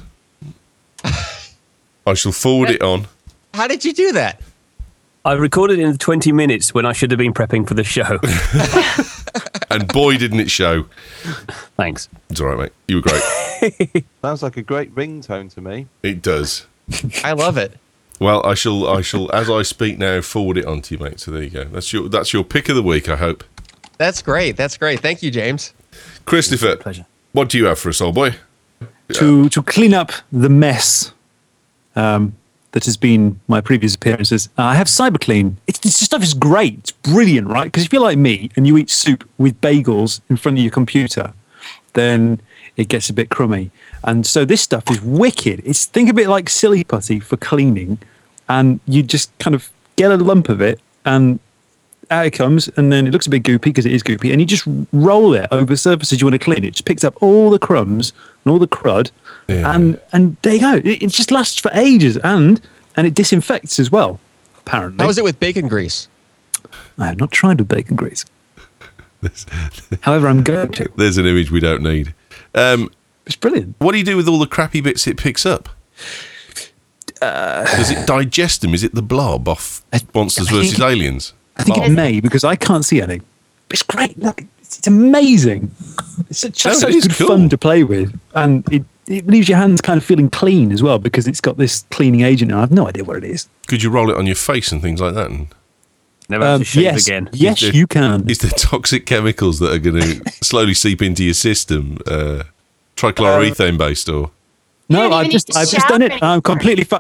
I shall forward it on. How did you do that? I recorded it in twenty minutes when I should have been prepping for the show. And boy, didn't it show. Thanks. It's all right, mate. You were great. Sounds like a great ringtone to me. It does. I love it. Well, I shall, I shall, as I speak now, forward it on to you, mate. So there you go. That's your, that's your pick of the week. I hope. That's great. That's great. Thank you, James. Christopher, Pleasure. what do you have for us, old boy? To to clean up the mess um, that has been my previous appearances, uh, I have CyberClean. It's, this stuff is great. It's brilliant, right? Because if you're like me and you eat soup with bagels in front of your computer, then it gets a bit crummy. And so this stuff is wicked. It's think of it like silly putty for cleaning, and you just kind of get a lump of it and out it comes, and then it looks a bit goopy because it is goopy, and you just roll it over surfaces you want to clean. It just picks up all the crumbs and all the crud, Yeah. and and there you go. It, it just lasts for ages, and and it disinfects as well. Apparently, How was it with bacon grease? I have not tried with bacon grease. However, I'm going to. There's an image we don't need. Um, It's brilliant. what do you do with all the crappy bits it picks up? Uh, Does it digest them? Is it the blob off I- Monsters I think- versus Aliens? I think it may because I can't see any. It's great. Look, it's, it's amazing. It's such, Oh, it such is good cool. fun to play with, and it, it leaves your hands kind of feeling clean as well because it's got this cleaning agent. And I have no idea what it is. Could you roll it on your face and things like that? And Never have Um, to shave yes, again. yes, Is there- you can. is there toxic chemicals that are going to slowly seep into your system? Uh, trichloroethane based or? You No, don't I've even just need to I've just done shower it. I'm completely fu-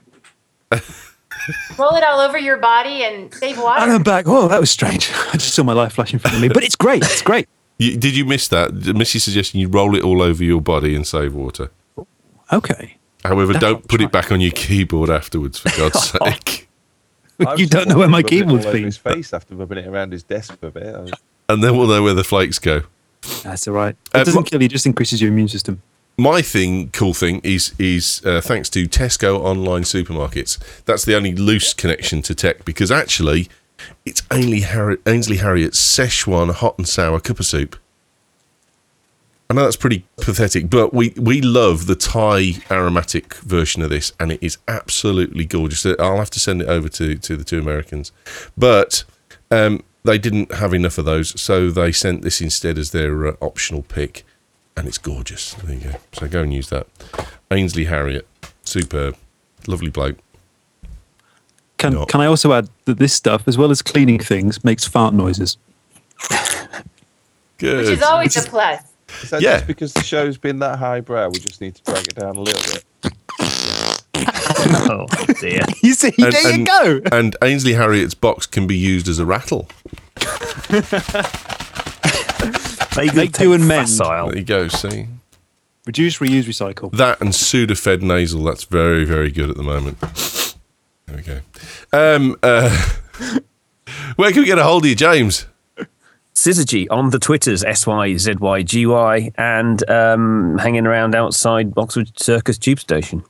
Roll it all over your body and save and water. I'm back. Oh, that was strange. I just saw my life flash in front of me, but it's great. It's great. You, did you miss that? Missy's suggesting you roll it all over your body and save water. Okay. However, That's don't not put right. it back on your keyboard afterwards, for God's sake. I've You just don't know where my rubbed it all keyboard's over been. his face after rubbing it around his desk for a bit. I was- And then we'll know where the flakes go. That's all right. Uh, It doesn't what- kill you; it just increases your immune system. My thing, cool thing, is is uh, thanks to Tesco online supermarkets. That's the only loose connection to tech because actually, it's Ainley, Harri- Ainsley Harriet's Szechuan hot and sour cup of soup. I know that's pretty pathetic, but we, we love the Thai aromatic version of this, and it is absolutely gorgeous. I'll have to send it over to, to the two Americans. But um, they didn't have enough of those, so they sent this instead as their uh, optional pick, and it's gorgeous. There you go. So go and use that. Ainsley Harriott, superb, lovely bloke. Can, No. can I also add that this stuff, as well as cleaning things, makes fart noises? Good. Which is always a plus. Is that Yeah. just because the show's been that highbrow? We just need to drag it down a little bit. Oh dear. You see, And- there and- you go. And Ainsley Harriott's box can be used as a rattle. They Make do and mend. There you go, see? Reduce, reuse, recycle. That and Sudafed nasal, that's very, very good at the moment. There we go. Um, uh, where can we get a hold of you, James? Syzygy on the Twitters, S Y Z Y G Y, and um, hanging around outside Oxford Circus Tube Station.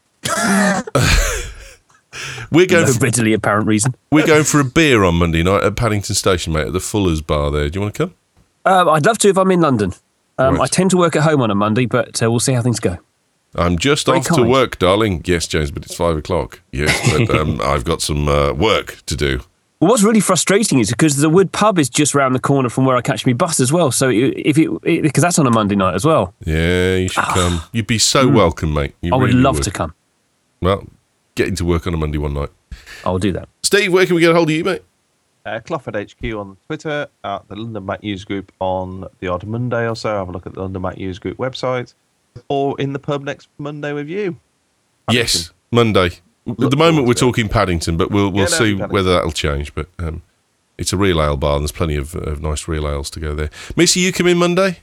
We're going, No for, readily apparent reason. we're going for a beer on Monday night at Paddington Station, mate, at the Fuller's Bar there. Do you want to come? Um, I'd love to if I'm in London. Um, Right. I tend to work at home on a Monday, but uh, we'll see how things go. I'm just Very off to kind. work, darling. Yes, James, but it's five o'clock. Yes, but um, I've got some uh, work to do. Well, what's really frustrating is because the Wood Pub is just round the corner from where I catch my bus as well. So it- if it, it because that's on a Monday night as well. Yeah, you should come. You'd be so welcome, mate. You I would really love to come. Well, getting to work on a Monday one night. I'll do that. Steve, where can we get a hold of you, mate? Uh, Clough H Q on Twitter, at the London Mac News Group on the odd Monday or so. Have a look at the London Mac News Group website, or in the pub next Monday with you. Yes, Monday. At the Look moment, forward we're to it. talking Paddington, but we'll we'll Yeah, no, see Paddington. whether that'll change. But um, it's a real ale bar, and there's plenty of, of nice real ales to go there. Missy, you come in Monday?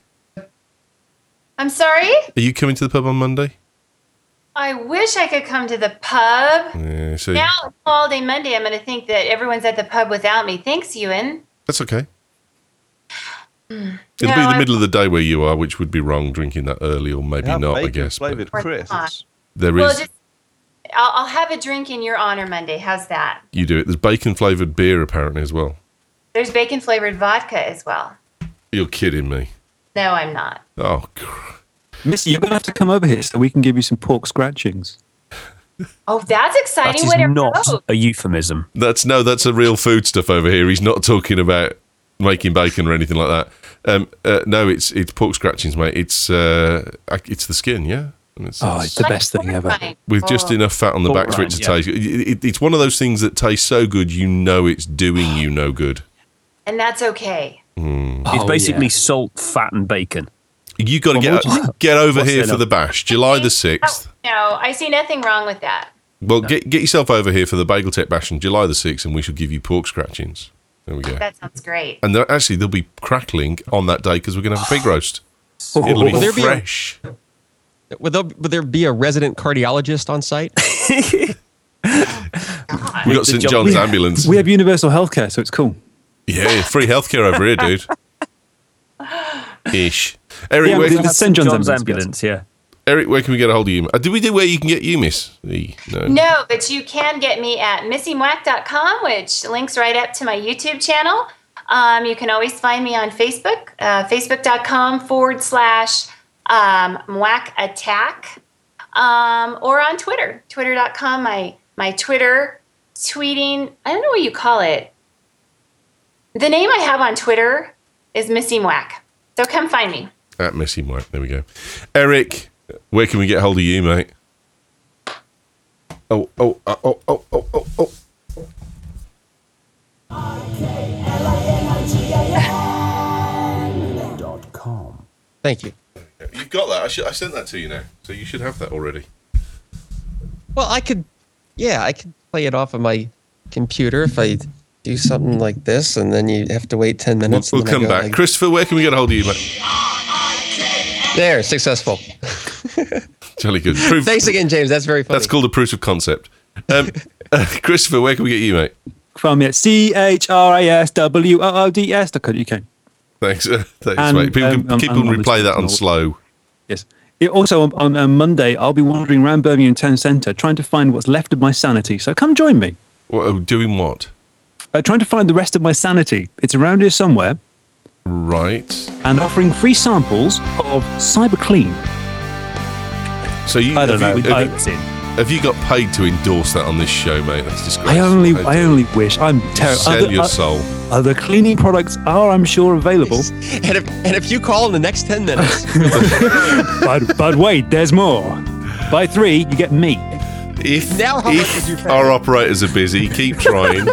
I'm sorry? Are you coming to the pub on Monday? I wish I could come to the pub. Yeah, so Now it's all day Monday. I'm going to think that everyone's at the pub without me. Thanks, Ewan. that's okay. It'll No, be the I'm- middle of the day where you are, which would be wrong drinking that early, or maybe They have not, I bacon guess. But Flavoured Or crisps. not. there Well, is. just I'll, I'll have a drink in your honor Monday. How's that? You do it. There's bacon flavoured beer apparently as well. There's bacon flavored vodka as well. You're kidding me. No, I'm not. Oh, cr- Missy, you're going to have to come over here so we can give you some pork scratchings. Oh, that's exciting. That is Whatever. not Oh, a euphemism. that's no, that's a real food stuff over here. He's not talking about making bacon or anything like that. Um, uh, no, it's it's pork scratchings, mate. It's uh, it's the skin, yeah. And it's, Oh, it's- it's the like best thing ever. horrifying. with just Oh. enough fat on the Pork back for it to rind, taste. It, it, it's one of those things that tastes so good, you know it's doing you no good. And that's okay. It's Oh, basically yeah. salt, fat, and bacon. You got to Well, get what- get over what's here in for it? the bash, July the sixth. Oh, no, I see nothing wrong with that. Well, get get yourself over here for the Bagel Tech Bash on July the sixth, and we shall give you pork scratchings. There we go. That sounds great. And they're- actually, they'll be crackling on that day because we're going to have a pig roast. It'll be Will there be a- fresh. Would there, would there be a resident cardiologist on site? We've got the Saint job- John's Yeah. ambulance. We have universal healthcare, so it's cool. Yeah, free healthcare over here, dude. Ish. Eric, Yeah, where we can, have Saint John's John's ambulance, ambulance, yeah. Eric, where can we get a hold of you? Uh, did we do where you can get you, Miss? E? No. No, but you can get me at missy mwack dot com, which links right up to my YouTube channel. Um, you can always find me on Facebook, uh, facebook.com forward slash um, Mwack Attack, um, or on Twitter, twitter dot com. My, my Twitter tweeting, I don't know what you call it. The name I have on Twitter is Missy Mwack. So come find me. At Missy Mike. There we go. Eric, where can we get hold of you, mate? Oh, oh, oh, oh, oh, oh, oh, oh. dot com. Thank you. You've got that. I, should, I sent that to you now. So you should have that already. Well, I could, yeah, I could play it off of my computer if I do something like this, and then you have to wait ten We'll, minutes. we'll and then I come go back. like- Christopher, where can we get a hold of you, mate? there, successful. Jolly good. Proof, Thanks again, James. That's very funny. That's called a proof of concept. Um, uh, Christopher, where can we get you, mate? Find me at C H R A S W O O D S dot co dot U K. Thanks, uh, thanks, And, mate. People um, can, um, people um, can on the replay that on channel. slow. Yes. It also, on, on uh, Monday, I'll be wandering around Birmingham Town Centre trying to find what's left of my sanity. So come join me. What, oh, doing what? Uh, trying to find the rest of my sanity. It's around here somewhere. Right. and offering free samples of CyberClean. So you I don't have, know. you, I have, hope you, it's in. have you got paid to endorse that on this show, mate? That's disgraceful. I only, How I dare only wish. I'm you terrible. sell your soul. Other cleaning products are, I'm sure, available. And if and if you call in the next ten minutes, but but wait, there's more. Buy three, you get me. If, Now how much would you if pay? our operators are busy, keep trying.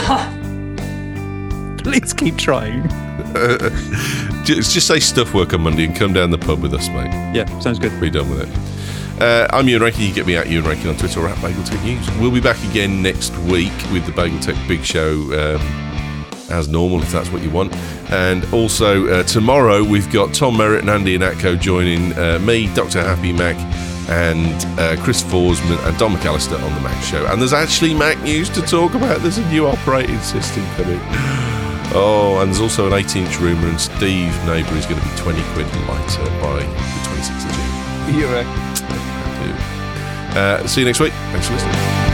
Please keep trying. just, just say stuff work on Monday and come down the pub with us, mate. Yeah, sounds good. Be done with it. Uh, I'm Ewan Rankin. You get me at Ewan Rankin on Twitter or at Bagel Tech News. We'll be back again next week with the Bagel Tech Big Show um, as normal, if that's what you want. And also uh, tomorrow we've got Tom Merritt and Andy Ihnatko joining uh, me, Doctor Happy Mac, and uh, Chris Forsman and Don McAllister on the Mac Show. And there's actually Mac news to talk about. There's a new operating system coming. Oh, and there's also an eight-inch rumour, and Steve Neighbour is going to be twenty quid lighter by the twenty-sixth of June. You're right. Uh, see you next week. Thanks for listening.